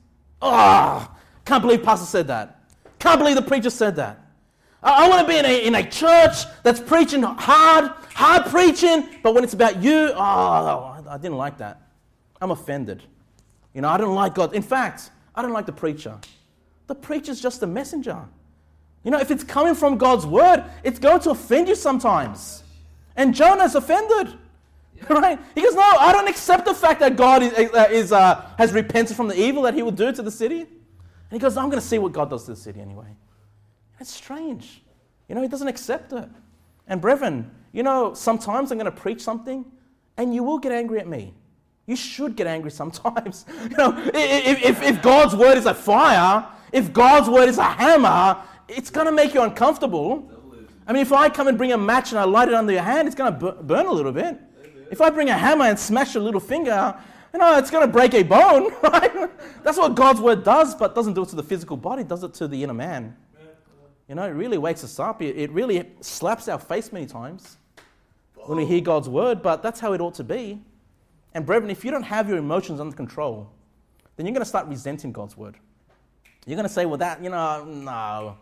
Speaker 1: oh, can't believe Pastor said that. Can't believe the preacher said that. I, I want to be in a, in a church that's preaching hard, hard preaching, but when it's about you, oh, I, I didn't like that. I'm offended. You know, I don't like God. In fact, I don't like the preacher. The preacher's just a messenger. You know, if it's coming from God's word, it's going to offend you sometimes. And Jonah's offended. Right? He goes, no, I don't accept the fact that God is, uh, is, uh, has repented from the evil that he will do to the city. And he goes, I'm going to see what God does to the city anyway. It's strange. You know, he doesn't accept it. And brethren, you know, sometimes I'm going to preach something and you will get angry at me. You should get angry sometimes. You know, if, if, if God's word is a fire, if God's word is a hammer, it's going to make you uncomfortable. I mean, if I come and bring a match and I light it under your hand, it's going to burn a little bit. If I bring a hammer and smash your little finger, you know, it's going to break a bone, right? That's what God's word does, but doesn't do it to the physical body, it does it to the inner man. You know, it really wakes us up. It really slaps our face many times when we hear God's word, but that's how it ought to be. And brethren, if you don't have your emotions under control, then you're going to start resenting God's word. You're going to say, well, that, you know, no.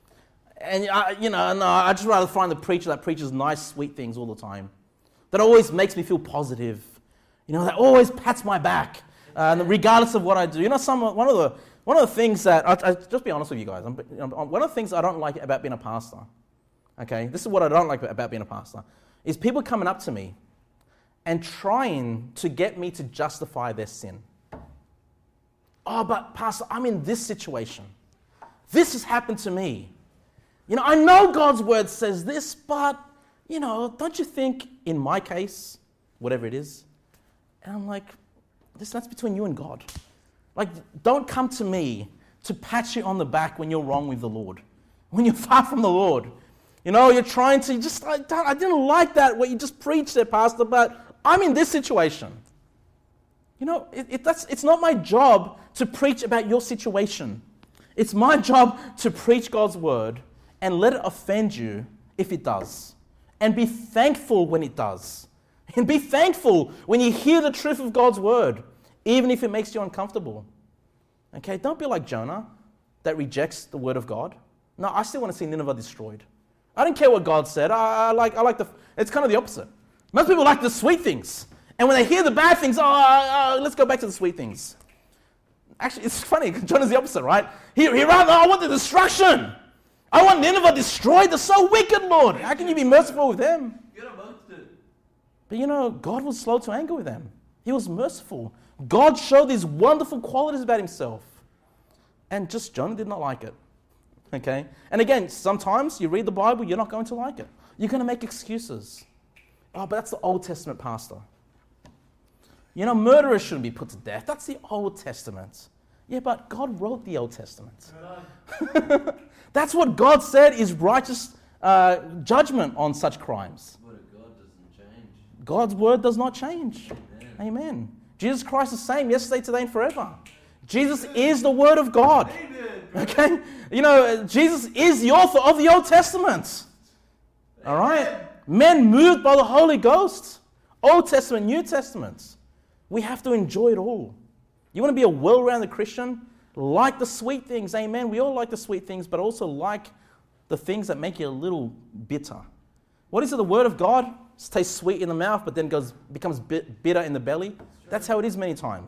Speaker 1: And, uh, you know, no, I'd just rather find the preacher that preaches nice, sweet things all the time. That always makes me feel positive, you know, that always pats my back, uh, regardless of what I do. You know, some one of the one of the things that I, I just be honest with you guys. I'm, you know, one of the things I don't like about being a pastor, okay, this is what I don't like about being a pastor, is people coming up to me and trying to get me to justify their sin. Oh, but pastor, I'm in this situation. This has happened to me. You know, I know God's word says this, but you know, don't you think in my case, whatever it is, and I'm like, listen, that's between you and God. Like, don't come to me to pat you on the back when you're wrong with the Lord, when you're far from the Lord. You know, you're trying to just, I, I didn't like that, what you just preached there, Pastor, but I'm in this situation. You know, it, it, that's, it's not my job to preach about your situation. It's my job to preach God's word and let it offend you if it does. And be thankful when it does. And be thankful when you hear the truth of God's word, even if it makes you uncomfortable. Okay, don't be like Jonah that rejects the word of God. No, I still want to see Nineveh destroyed. I don't care what God said. I, I like, I like the, it's kind of the opposite. Most people like the sweet things. And when they hear the bad things, oh, uh, uh, let's go back to the sweet things. Actually, it's funny, Jonah's the opposite, right? He, he rather, I want the destruction. I want Nineveh destroyed. They're so wicked, Lord. How can you be merciful with them? But you know, God was slow to anger with them. He was merciful. God showed these wonderful qualities about himself. And just Jonah did not like it. Okay? And again, sometimes you read the Bible, you're not going to like it. You're going to make excuses. Oh, but that's the Old Testament, Pastor. You know, murderers shouldn't be put to death. That's the Old Testament. Yeah, but God wrote the Old Testament. That's what God said is righteous uh, judgment on such crimes.
Speaker 2: The word of God doesn't change.
Speaker 1: God's word does not change.
Speaker 2: Amen.
Speaker 1: Amen. Jesus Christ is the same yesterday, today, and forever. Jesus is the word of God.
Speaker 2: Amen.
Speaker 1: Okay? You know, Jesus is the author of the Old Testament. All right? Men moved by the Holy Ghost. Old Testament, New Testament. We have to enjoy it all. You want to be a well-rounded Christian? Like the sweet things, amen. We all like the sweet things, but also like the things that make you a little bitter. What is it? The word of God it tastes sweet in the mouth, but then goes becomes bit, bitter in the belly. That's how it is many times.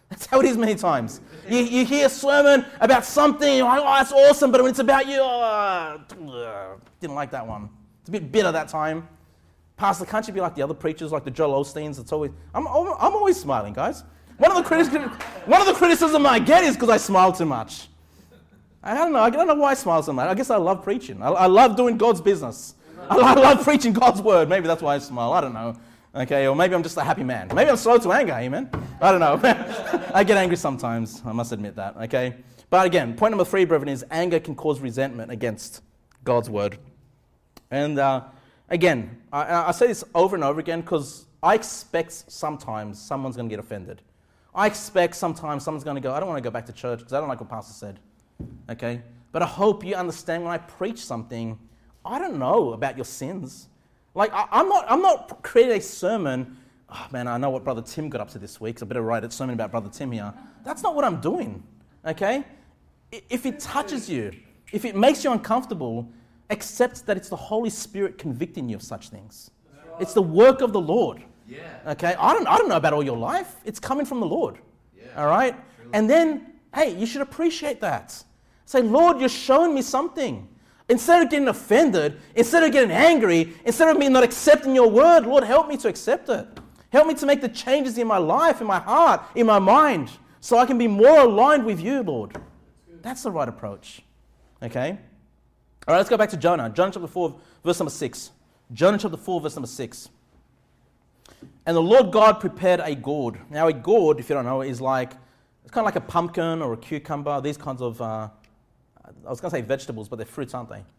Speaker 1: That's how it is many times. You, you hear a sermon about something, you're like, oh, that's awesome, but when it's about you, oh, didn't like that one. It's a bit bitter that time. Pastor, can't you be like the other preachers, like the Joel Osteens? It's always, I'm, I'm always smiling, guys. One of the criticisms, one of the criticism I get is because I smile too much. I don't know. I don't know why I smile so much. I guess I love preaching. I, I love doing God's business. I, I love preaching God's word. Maybe that's why I smile. I don't know. Okay, or maybe I'm just a happy man. Maybe I'm slow to anger. Amen. I don't know. I get angry sometimes. I must admit that. Okay, but again, point number three, brethren, is anger can cause resentment against God's word. And uh, again, I, I say this over and over again because I expect sometimes someone's going to get offended. I expect sometimes someone's going to go, I don't want to go back to church because I don't like what Pastor said. Okay? But I hope you understand when I preach something, I don't know about your sins. Like, I, I'm not I'm not creating a sermon, oh man, I know what Brother Tim got up to this week, so I better write a sermon about Brother Tim here. That's not what I'm doing. Okay? If it touches you, if it makes you uncomfortable, accept that it's the Holy Spirit convicting you of such things. It's the work of the Lord. Yeah. Okay, I don't I don't know about all your life. It's coming from the Lord. Yeah. All right? Truly. And then, hey, you should appreciate that. Say, Lord, you're showing me something. Instead of getting offended, instead of getting angry, instead of me not accepting your word, Lord, help me to accept it. Help me to make the changes in my life, in my heart, in my mind, so I can be more aligned with you, Lord. That's the right approach. Okay? All right, let's go back to Jonah. Jonah chapter four, verse number six. Jonah chapter four, verse number six. And the Lord God prepared a gourd. Now, a gourd, if you don't know, is like, it's kind of like a pumpkin or a cucumber, these kinds of, uh, I was going to say vegetables, but they're fruits, aren't they?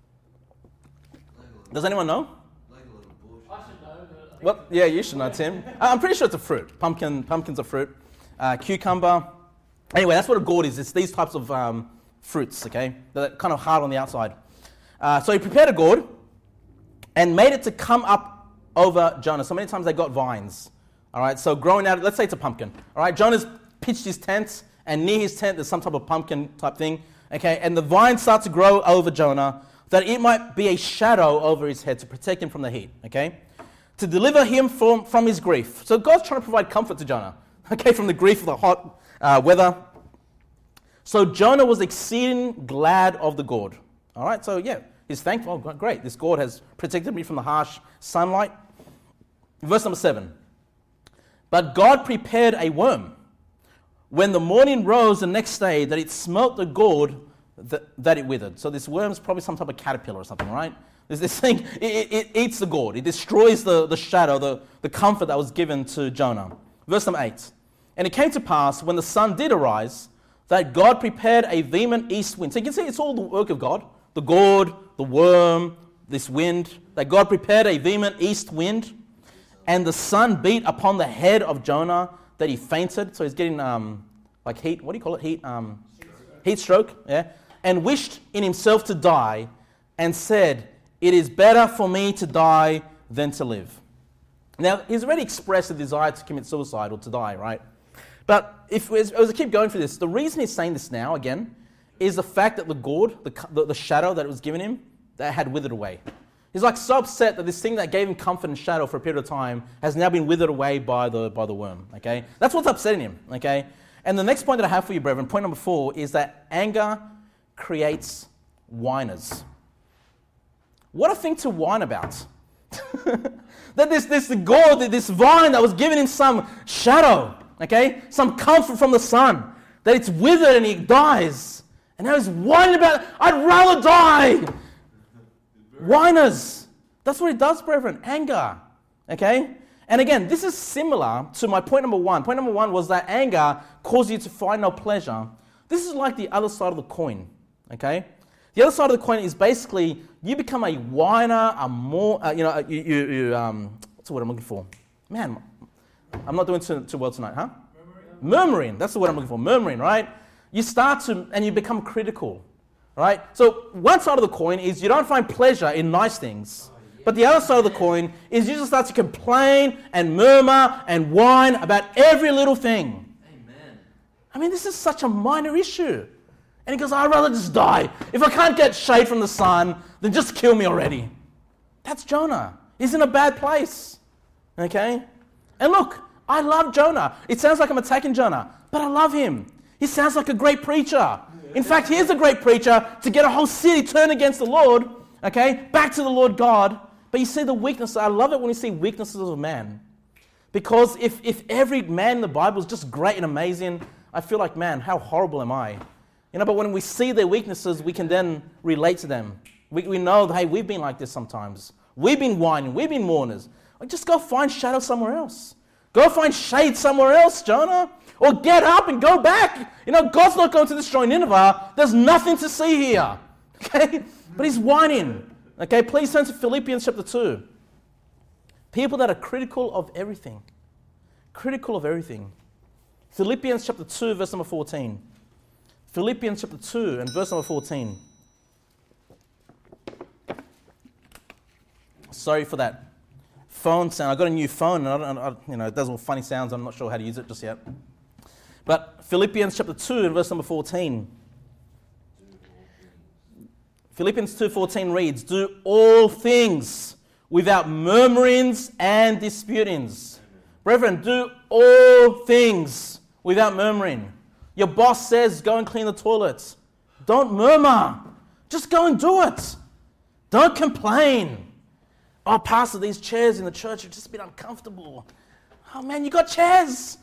Speaker 1: Does anyone know?
Speaker 2: I should know. But
Speaker 1: Well, yeah, you should know, Tim. I'm pretty sure it's a fruit. Pumpkin, pumpkin's a fruit. Uh, cucumber. Anyway, that's what a gourd is. It's these types of um, fruits, okay? They're kind of hard on the outside. Uh, so he prepared a gourd and made it to come up over Jonah. So many times they got vines. All right, so growing out, let's say it's a pumpkin. All right, Jonah's pitched his tent, and near his tent there's some type of pumpkin type thing. Okay, and the vine starts to grow over Jonah, that it might be a shadow over his head to protect him from the heat. Okay, to deliver him from, from his grief. So God's trying to provide comfort to Jonah. Okay, from the grief of the hot uh, weather. So Jonah was exceeding glad of the gourd. All right, so yeah, he's thankful. Oh, great, this gourd has protected me from the harsh sunlight. Verse number seven. But God prepared a worm when the morning rose the next day that it smelt the gourd that, that it withered. So this worm is probably some type of caterpillar or something, right? There's this thing, it, it, it eats the gourd. It destroys the, the shadow, the, the comfort that was given to Jonah. Verse number eight. And it came to pass when the sun did arise that God prepared a vehement east wind. So you can see it's all the work of God. The gourd, the worm, this wind. That God prepared a vehement east wind. And the sun beat upon the head of Jonah that he fainted. So he's getting um, like heat. What do you call it? Heat. Um, heat stroke. Yeah. And wished in himself to die, and said, "It is better for me to die than to live." Now he's already expressed a desire to commit suicide or to die, right? But if as, as I keep going through this, the reason he's saying this now again is the fact that the gourd, the, the, the shadow that it was given him, that had withered away. He's like so upset that this thing that gave him comfort and shadow for a period of time has now been withered away by the by the worm. Okay, that's what's upsetting him. Okay, and the next point that I have for you, brethren, point number four, is that anger creates whiners. What a thing to whine about! That this this gourd, this vine that was giving him some shadow, okay, some comfort from the sun, that it's withered and he dies, and now he's whining about, "I'd rather die." Whiners. That's what it does, brethren. Anger. Okay? And again, this is similar to my point number one. Point number one was that anger causes you to find no pleasure. This is like the other side of the coin. Okay? The other side of the coin is basically you become a whiner, a more, uh, you know, you, you, you um, what's the word I'm looking for? Man, I'm not doing too, too well tonight, huh? Murmuring. Murmuring. That's the word I'm looking for. Murmuring, right? You start to, and you become critical. Right? So one side of the coin is you don't find pleasure in nice things. But the other side of the coin is you just start to complain and murmur and whine about every little thing. Amen. I mean, this is such a minor issue. And he goes, "I'd rather just die. If I can't get shade from the sun, then just kill me already." That's Jonah. He's in a bad place. Okay? And look, I love Jonah. It sounds like I'm attacking Jonah. but I love him. He sounds like a great preacher. In fact, he's a great preacher to get a whole city turned against the Lord, okay, back to the Lord God. But you see the weaknesses. I love it when you see weaknesses of a man. Because if, if every man in the Bible is just great and amazing, I feel like, man, how horrible am I? You know, but when we see their weaknesses, we can then relate to them. We, we know, hey, we've been like this sometimes. We've been whining. We've been mourners. Like, just go find shadow somewhere else. Go find shade somewhere else, Jonah. Or get up and go back. You know, God's not going to destroy Nineveh. There's nothing to see here. Okay? But he's whining. Okay? Please turn to Philippians chapter two. People that are critical of everything. Critical of everything. Philippians chapter two, verse number fourteen. Philippians chapter two and verse number fourteen. Sorry for that phone sound. I got a new phone, and I don't, I, you know, it does all funny sounds. I'm not sure how to use it just yet. But Philippians chapter two and verse number fourteen. Philippians two fourteen reads, "Do all things without murmurings and disputings." Brethren, do all things without murmuring. Your boss says, go and clean the toilets. Don't murmur. Just go and do it. Don't complain. Oh, Pastor, these chairs in the church have just been uncomfortable. Oh, man, you got chairs.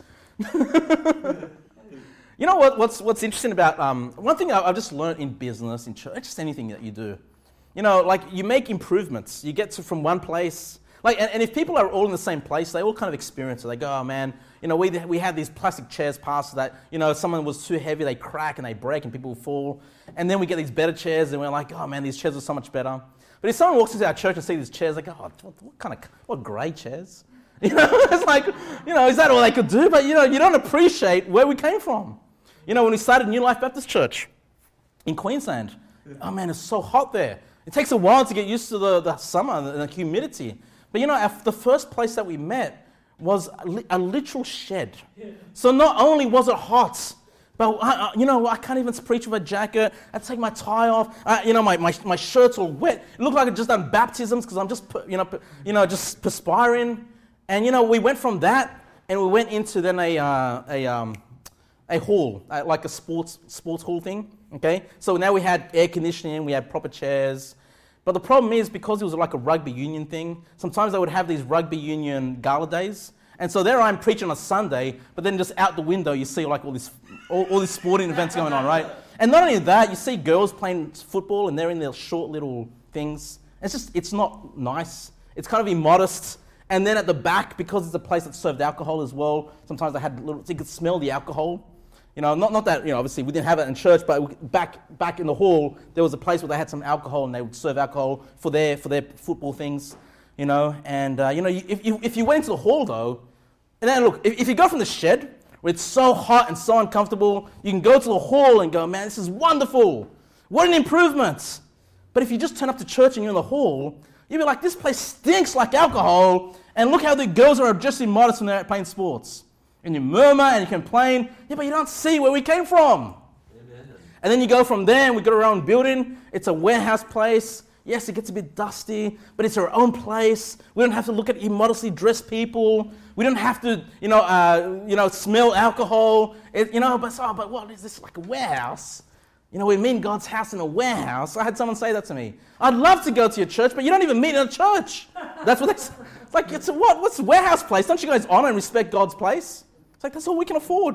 Speaker 1: You know what? What's what's interesting about um, one thing I've just learned in business, in church, just anything that you do. You know, like you make improvements. You get to from one place. Like, and, and if people are all in the same place, they all kind of experience it. They go, oh man, you know, we we had these plastic chairs past that, you know, if someone was too heavy, they crack and they break and people fall. And then we get these better chairs and we're like, oh man, these chairs are so much better. But if someone walks into our church and sees these chairs, they go, oh, what, what kind of, what grey chairs? You know, it's like, you know, is that all they could do? But, you know, you don't appreciate where we came from. You know, when we started New Life Baptist Church in Queensland, oh man, it's so hot there. It takes a while to get used to the, the summer and the humidity. But you know, our, the first place that we met was a, li- a literal shed. So not only was it hot, but I, I, you know, I can't even preach with a jacket. I take my tie off. I, you know, my, my my shirt's all wet. It looked like I'd just done baptisms because I'm just, you know, you know, just perspiring. And you know, we went from that and we went into then a uh, a um, a hall, uh, like a sports sports hall thing. Okay, so now we had air conditioning, we had proper chairs. But the problem is, because it was like a rugby union thing, sometimes they would have these rugby union gala days. And so there I'm preaching on a Sunday, but then just out the window you see like all this, all, all these sporting events going on, right? And not only that, you see girls playing football and they're in their short little things. It's just, it's not nice. It's kind of immodest. And then at the back, because it's a place that served alcohol as well, sometimes they had little, so you could smell the alcohol. You know, not, not that, you know, obviously we didn't have it in church, but back back in the hall, there was a place where they had some alcohol and they would serve alcohol for their for their football things, you know. And, uh, you know, if you, if you went into the hall, though, and then look, if, if you go from the shed, where it's so hot and so uncomfortable, you can go to the hall and go, man, this is wonderful. What an improvement. But if you just turn up to church and you're in the hall, you'll be like, this place stinks like alcohol, and look how the girls are just immodest when they're playing sports. And you murmur and you complain, yeah, but you don't see where we came from. Amen. And then you go from there and we got our own building. It's a warehouse place. Yes, it gets a bit dusty, but it's our own place. We don't have to look at immodestly dressed people. We don't have to, you know, uh, you know, smell alcohol. It, you know, but oh, but what is this, like a warehouse? You know, we meet God's house in a warehouse. I had someone say that to me. I'd love to go to your church, but you don't even meet in a church. That's what they say. It's like, it's a what? What's a warehouse place? Don't you guys honor and respect God's place? It's like, that's all we can afford.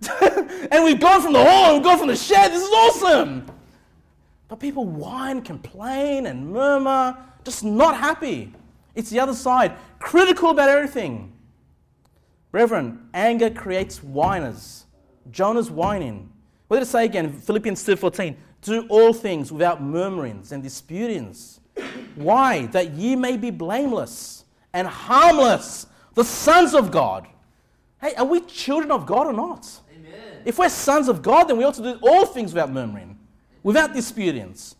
Speaker 1: And we've gone from the hall, we've gone from the shed. This is awesome. But people whine, complain, and murmur, just not happy. It's the other side, critical about everything. Brethren, anger creates whiners. Jonah's whining. What did it say again? Philippians two fourteen. Do all things without murmurings and disputings. Why? That ye may be blameless and harmless, the sons of God. Hey, are we children of God or not? Amen. If we're sons of God, then we ought to do all things without murmuring, without disputings.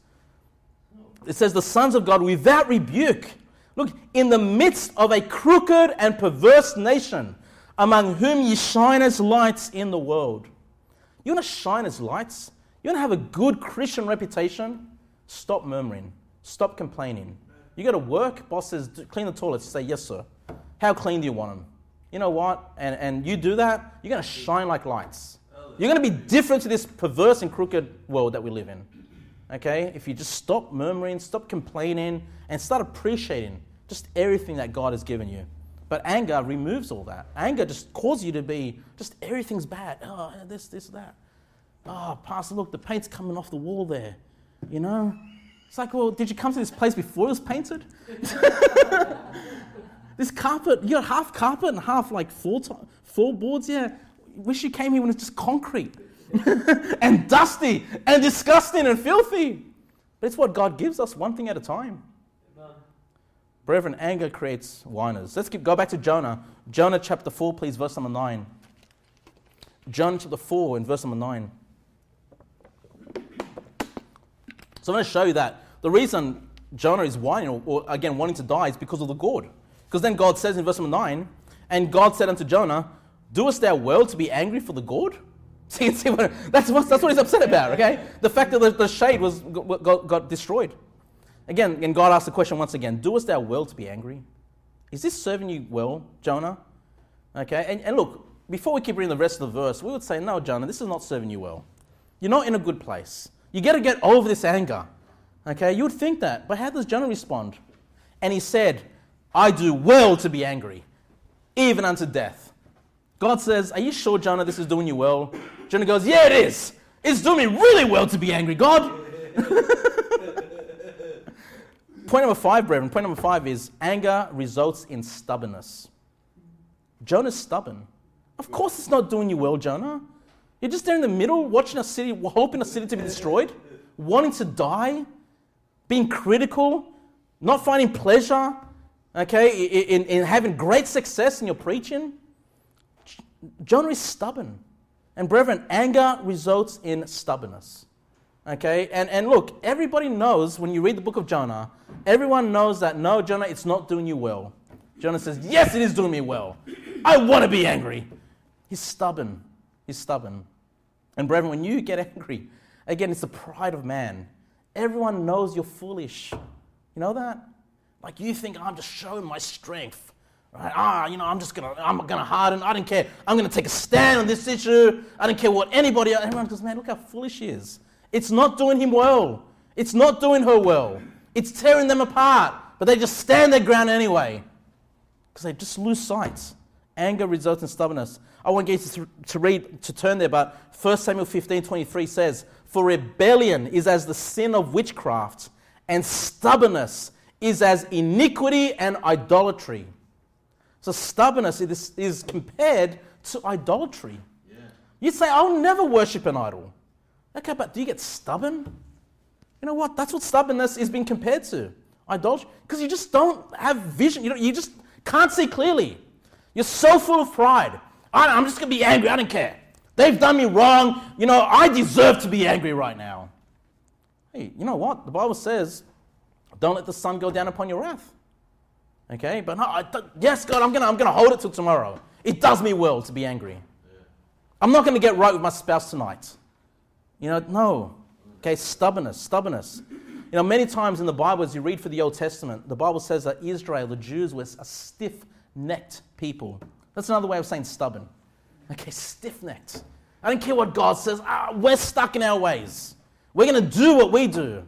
Speaker 1: It says the sons of God without rebuke. Look, in the midst of a crooked and perverse nation, among whom ye shine as lights in the world. You want to shine as lights? You want to have a good Christian reputation? Stop murmuring. Stop complaining. You go to work, boss says, clean the toilets. You say, yes, sir. How clean do you want them? You know what? And, and you do that, you're going to shine like lights. You're going to be different to this perverse and crooked world that we live in. Okay? If you just stop murmuring, stop complaining, and start appreciating just everything that God has given you. But anger removes all that. Anger just causes you to be, just everything's bad. Oh, this, this, that. Oh, Pastor, look, the paint's coming off the wall there. You know? It's like, well, did you come to this place before it was painted? This carpet, you got half carpet and half like floor, to- floorboards. Yeah, wish you came here when it's just concrete and dusty and disgusting and filthy. But it's what God gives us, one thing at a time. Amen. Brethren, anger creates whiners. Let's keep, go back to Jonah. Jonah chapter four, please, verse number nine. Jonah chapter four and verse number nine. So I'm going to show you that the reason Jonah is whining, or, or again wanting to die, is because of the gourd. Because then God says in verse number nine, and God said unto Jonah, doest thou well to be angry for the gourd? See, see what, that's, what, that's what he's upset about, okay? The fact that the, the shade was got, got destroyed. Again, and God asked the question once again, doest thou well to be angry? Is this serving you well, Jonah? Okay, and, and look, before we keep reading the rest of the verse, we would say, no, Jonah, this is not serving you well. You're not in a good place. You got to get over this anger. Okay, you would think that. But how does Jonah respond? And he said, I do well to be angry, even unto death. God says, are you sure, Jonah, this is doing you well? Jonah goes, yeah, it is. It's doing me really well to be angry, God. Point number five, brethren. Point number five is anger results in stubbornness. Jonah's stubborn. Of course it's not doing you well, Jonah. You're just there in the middle, watching a city, hoping a city to be destroyed, wanting to die, being critical, not finding pleasure, okay, in, in having great success in your preaching. Jonah is stubborn. And brethren, anger results in stubbornness. Okay, and, and look, everybody knows when you read the book of Jonah, everyone knows that, no, Jonah, it's not doing you well. Jonah says, yes, it is doing me well. I want to be angry. He's stubborn. He's stubborn. And brethren, when you get angry, again, it's the pride of man. Everyone knows you're foolish. You know that? Like you think, I'm just showing my strength. Right? Ah, you know, I'm just gonna, I'm gonna harden. I don't care. I'm gonna take a stand on this issue. I don't care what anybody. Everyone goes, man, look how foolish he is. It's not doing him well. It's not doing her well. It's tearing them apart. But they just stand their ground anyway, because they just lose sight. Anger results in stubbornness. I want you to, to read, to turn there, but First Samuel fifteen twenty-three says, for rebellion is as the sin of witchcraft, and stubbornness is as iniquity and idolatry. So stubbornness is, is compared to idolatry. Yeah. You'd say, I'll never worship an idol. Okay, but do you get stubborn? You know what? That's what stubbornness is being compared to. Idolatry. Because you just don't have vision. You know, you just can't see clearly. You're so full of pride. I, I'm just going to be angry. I don't care. They've done me wrong. You know, I deserve to be angry right now. Hey, you know what? The Bible says, don't let the sun go down upon your wrath. Okay? But no, I, yes, God, I'm going to I'm gonna hold it till tomorrow. It does me well to be angry. Yeah. I'm not going to get right with my spouse tonight. You know, no. Okay, stubbornness, stubbornness. You know, many times in the Bible, as you read for the Old Testament, the Bible says that Israel, the Jews, were a stiff-necked people. That's another way of saying stubborn. Okay, stiff-necked. I don't care what God says. Ah, we're stuck in our ways. We're going to do what we do.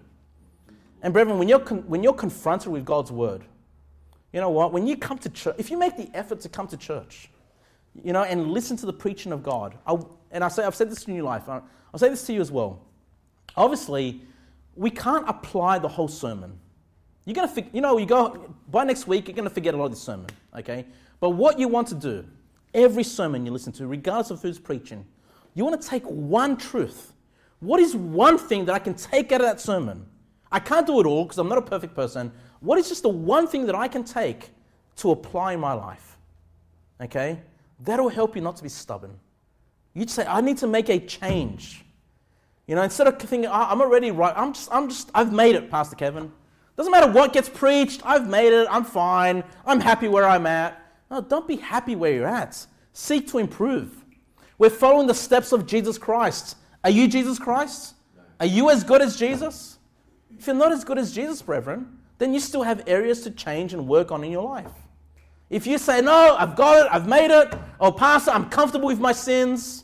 Speaker 1: And brethren, when you're con- when you're confronted with God's word, you know what? When you come to church, if you make the effort to come to church, you know, and listen to the preaching of God, I, and I say I've said this in your life. I'll say this to you as well. Obviously, we can't apply the whole sermon. You're gonna, you know, you go by next week, you're gonna forget a lot of this sermon, okay? But what you want to do, every sermon you listen to, regardless of who's preaching, you want to take one truth. What is one thing that I can take out of that sermon? I can't do it all because I'm not a perfect person. What is just the one thing that I can take to apply in my life? Okay? That'll help you not to be stubborn. You'd say, I need to make a change. You know, instead of thinking, oh, I'm already right, I'm just, I'm just, I've made it, Pastor Kevin. Doesn't matter what gets preached, I've made it, I'm fine, I'm happy where I'm at. No, don't be happy where you're at. Seek to improve. We're following the steps of Jesus Christ. Are you Jesus Christ? Are you as good as Jesus? If you're not as good as Jesus, brethren, then you still have areas to change and work on in your life. If you say, no, I've got it, I've made it, oh, Pastor, I'm comfortable with my sins,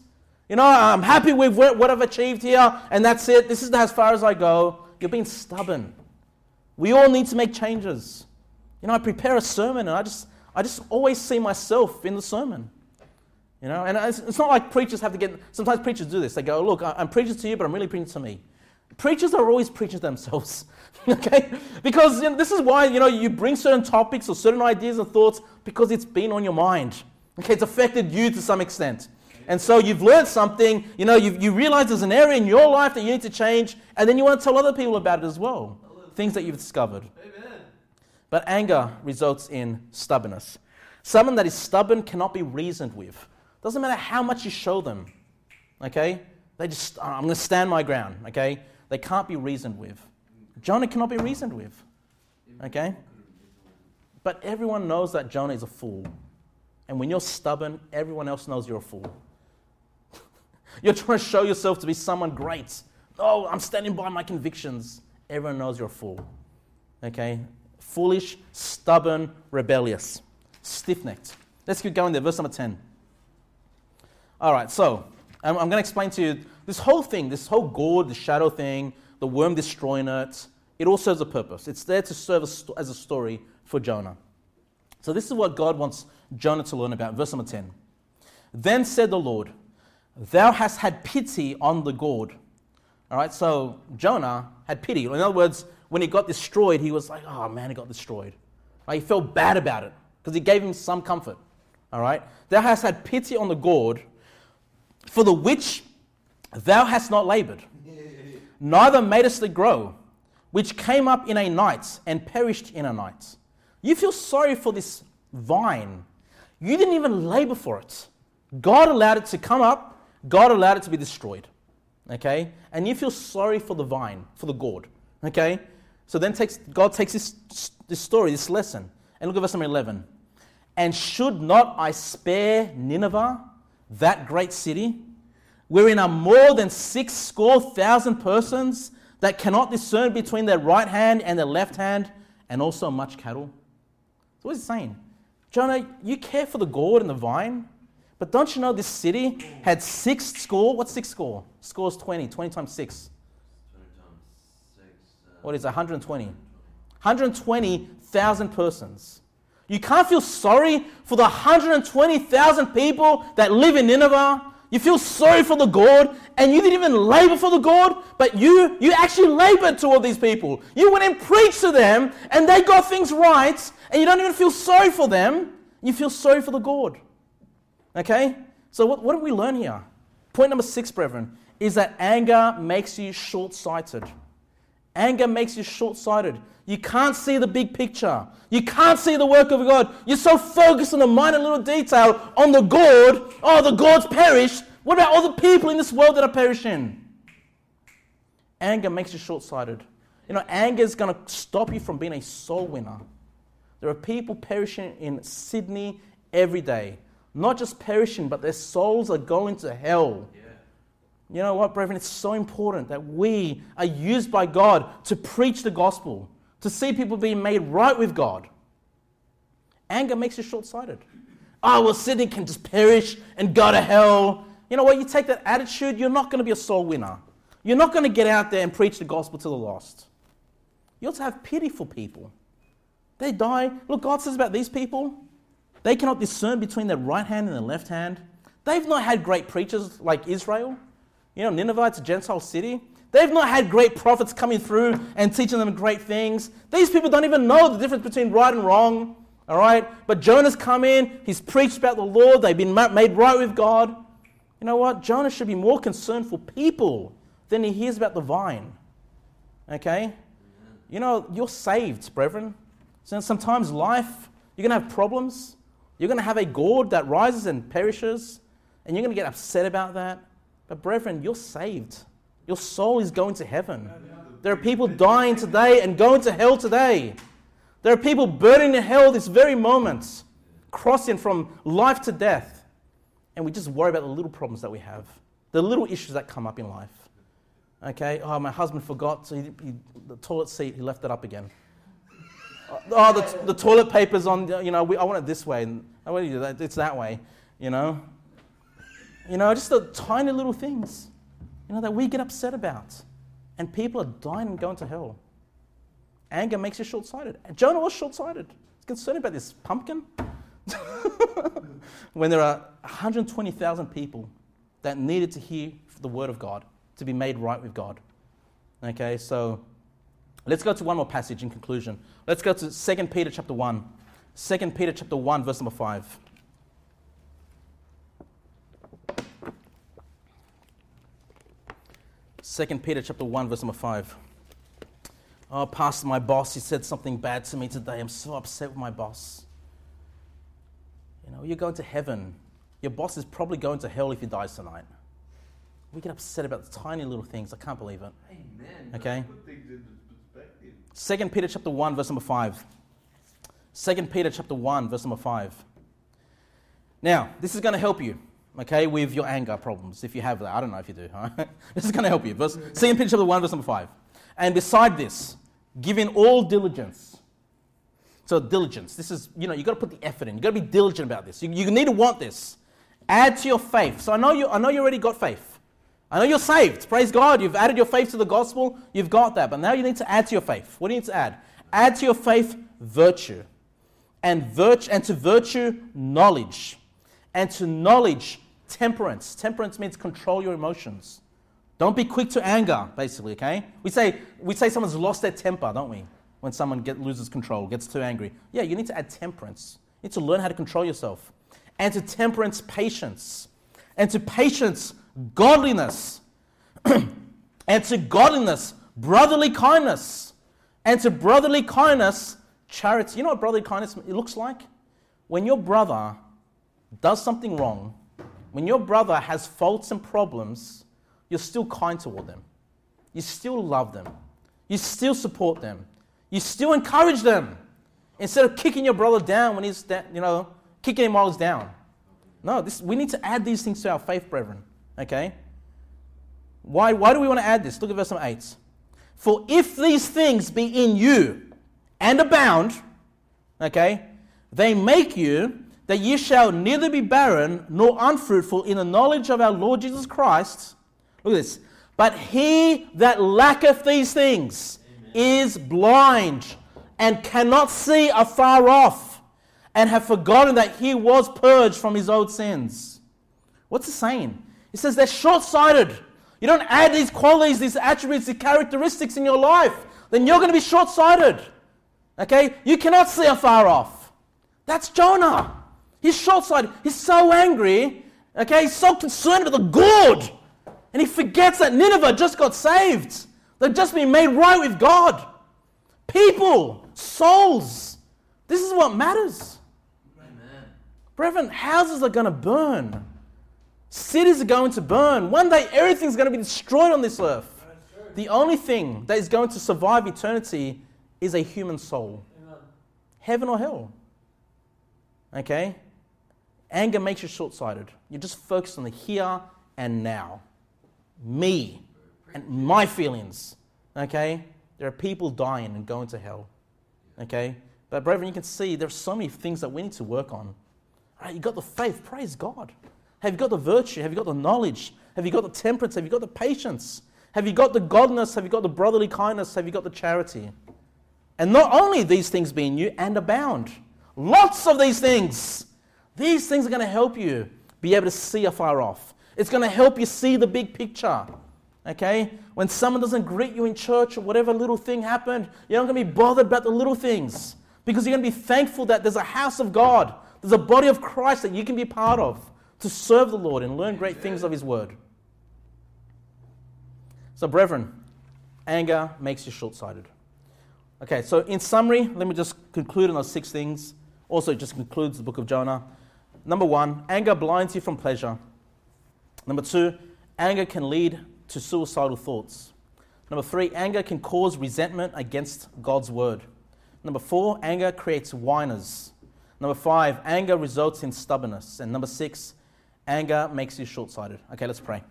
Speaker 1: You know, I'm happy with what I've achieved here, and that's it. This is as far as I go. You're being stubborn. We all need to make changes. You know, I prepare a sermon, and I just, I just always see myself in the sermon. You know, and it's, it's not like preachers have to get. Sometimes preachers do this. They go, "Look, I'm preaching to you, but I'm really preaching to me." Preachers are always preaching to themselves, okay? Because you know, this is why you know you bring certain topics or certain ideas and thoughts because it's been on your mind. Okay, it's affected you to some extent. And so you've learned something, you know, you you realize there's an area in your life that you need to change, and then you want to tell other people about it as well, things that you've discovered.
Speaker 2: Amen.
Speaker 1: But anger results in stubbornness. Someone that is stubborn cannot be reasoned with. Doesn't matter how much you show them, okay? They just, oh, I'm going to stand my ground, okay? They can't be reasoned with. Jonah cannot be reasoned with, okay? But everyone knows that Jonah is a fool. And when you're stubborn, everyone else knows you're a fool. You're trying to show yourself to be someone great. Oh, I'm standing by my convictions. Everyone knows you're a fool. Okay? Foolish, stubborn, rebellious, stiff-necked. Let's keep going there. Verse number ten. All right, so I'm, I'm going to explain to you this whole thing, this whole gourd, the shadow thing, the worm destroying it. It all serves a purpose. It's there to serve a, as a story for Jonah. So this is what God wants Jonah to learn about. Verse number ten. Then said the Lord, "Thou hast had pity on the gourd." All right, so Jonah had pity. In other words, when he got destroyed, he was like, oh man, he got destroyed. Right? He felt bad about it because he gave him some comfort. All right, "Thou hast had pity on the gourd, for the which thou hast not labored, neither madest it grow, which came up in a night and perished in a night." You feel sorry for this vine. You didn't even labor for it. God allowed it to come up. God allowed it to be destroyed. Okay? And you feel sorry for the vine, for the gourd. Okay? So then takes, God takes this, this story, this lesson, and look at verse number eleven. "And should not I spare Nineveh, that great city, wherein are more than six score thousand persons that cannot discern between their right hand and their left hand, and also much cattle?" So what is he saying? Jonah, you care for the gourd and the vine, but don't you know this city had six score? What's six score? Score is twenty. twenty times six.
Speaker 2: twenty times six. Uh,
Speaker 1: What is it? one hundred twenty. one hundred twenty thousand persons. You can't feel sorry for the one hundred twenty thousand people that live in Nineveh. You feel sorry for the gourd, and you didn't even labor for the gourd, but you, you actually labored toward these people. You went and preached to them, and they got things right, and you don't even feel sorry for them. You feel sorry for the gourd. Okay? So what, what do we learn here? Point number six, brethren, is that anger makes you short-sighted. Anger makes you short-sighted. You can't see the big picture. You can't see the work of God. You're so focused on the minor little detail, on the gourd. Oh, the gourd's perished. What about all the people in this world that are perishing? Anger makes you short-sighted. You know, anger is going to stop you from being a soul winner. There are people perishing in Sydney every day. Not just perishing, but their souls are going to hell.
Speaker 2: yeah.
Speaker 1: You know what, brethren? It's so important that we are used by God to preach the gospel, to see people being made right with God. Anger makes you short-sighted. Oh, well, Sydney can just perish and go to hell. You know what? You take that attitude, you're not going to be a soul winner. You're not going to get out there and preach the gospel to the lost. You also have pity for people. They die. Look, God says about these people, they cannot discern between their right hand and their left hand. They've not had great preachers like Israel. You know, Nineveh, it's a Gentile city. They've not had great prophets coming through and teaching them great things. These people don't even know the difference between right and wrong. All right? But Jonah's come in. He's preached about the Lord. They've been made right with God. You know what? Jonah should be more concerned for people than he hears about the vine. Okay? You know, you're saved, brethren. So sometimes life, you're going to have problems. You're going to have a gourd that rises and perishes. And you're going to get upset about that. But brethren, you're saved. Your soul is going to heaven. There are people dying today and going to hell today. There are people burning in hell this very moment, crossing from life to death. And we just worry about the little problems that we have, the little issues that come up in life. Okay, oh, my husband forgot so he, he, the toilet seat, he left it up again. Oh, the, the toilet paper's on, you know, we, I want it this way. And I want you to do that, it's that way, you know. You know, just the tiny little things, you know, that we get upset about. And people are dying and going to hell. Anger makes you short-sighted. And Jonah was short-sighted. He's concerned about this pumpkin. When there are one hundred twenty thousand people that needed to hear the word of God, to be made right with God. Okay, so let's go to one more passage in conclusion. Let's go to Second Peter chapter one. Second Peter chapter one, verse number five. Second Peter chapter one, verse number five. Oh, Pastor, my boss, he said something bad to me today. I'm so upset with my boss. You know, you're going to heaven. Your boss is probably going to hell if he dies tonight. We get upset about the tiny little things. I can't believe it.
Speaker 2: Amen.
Speaker 1: Okay?
Speaker 2: Put things into perspective.
Speaker 1: Second Peter chapter one, verse number five. Second Peter chapter one, verse number five. Now, this is going to help you, okay, with your anger problems, if you have that. I don't know if you do. Huh? This is going to help you. Verse, Second Peter chapter one, verse number five. And beside this, giving all diligence. So diligence, this is, you know, you've got to put the effort in. You've got to be diligent about this. You, you need to want this. Add to your faith. So I know you, I know you already got faith. I know you're saved. Praise God. You've added your faith to the gospel. You've got that. But now you need to add to your faith. What do you need to add? Add to your faith virtue. And virtue, and to virtue, knowledge. And to knowledge, temperance. Temperance means control your emotions. Don't be quick to anger, basically, okay? We say we say someone's lost their temper, don't we? When someone get, loses control, gets too angry. Yeah, you need to add temperance. You need to learn how to control yourself. And to temperance, patience. And to patience, godliness. And to godliness, brotherly kindness. And to brotherly kindness, charity. You know what brotherly kindness it looks like? When your brother does something wrong, when your brother has faults and problems, you're still kind toward them. You still love them. You still support them. You still encourage them. Instead of kicking your brother down when he's, da- you know, kicking him while he's down. No, this, we need to add these things to our faith, brethren. Okay? Why, why do we want to add this? Look at verse number eight. For if these things be in you and abound, okay, they make you that ye shall neither be barren nor unfruitful in the knowledge of our Lord Jesus Christ. Look at this. But he that lacketh these things Amen. Is blind and cannot see afar off and have forgotten that he was purged from his old sins. What's it saying? It says they're short-sighted. You don't add these qualities, these attributes, these characteristics in your life, then you're going to be short-sighted. Okay? You cannot see afar off. That's Jonah. He's short-sighted. He's so angry. Okay? He's so concerned with the good. And he forgets that Nineveh just got saved. They've just been made right with God. People, souls. This is what matters.
Speaker 2: Amen.
Speaker 1: Brethren, houses are going to burn. Cities are going to burn. One day everything's going to be destroyed on this earth. The only thing that is going to survive eternity is a human soul. Amen. Heaven or hell. Okay? Anger makes you short-sighted. You're just focused on the here and now. Me and my feelings. Okay? There are people dying and going to hell. Okay? But brethren, you can see there's so many things that we need to work on. All right, you got the faith, praise God. Have you got the virtue? Have you got the knowledge? Have you got the temperance? Have you got the patience? Have you got the godliness? Have you got the brotherly kindness? Have you got the charity? And not only these things be in you and abound. Lots of these things. These things are going to help you be able to see afar off. It's going to help you see the big picture. Okay? When someone doesn't greet you in church or whatever little thing happened, you're not going to be bothered about the little things. Because you're going to be thankful that there's a house of God. There's a body of Christ that you can be part of to serve the Lord and learn great things of His Word. So, brethren, anger makes you short-sighted. Okay, so in summary, let me just conclude on those six things. Also, it just concludes the book of Jonah. Number one, anger blinds you from pleasure. Number two, anger can lead to suicidal thoughts. Number three, anger can cause resentment against God's word. Number four, anger creates whiners. Number five, anger results in stubbornness. And number six, anger makes you short-sighted. Okay, let's pray.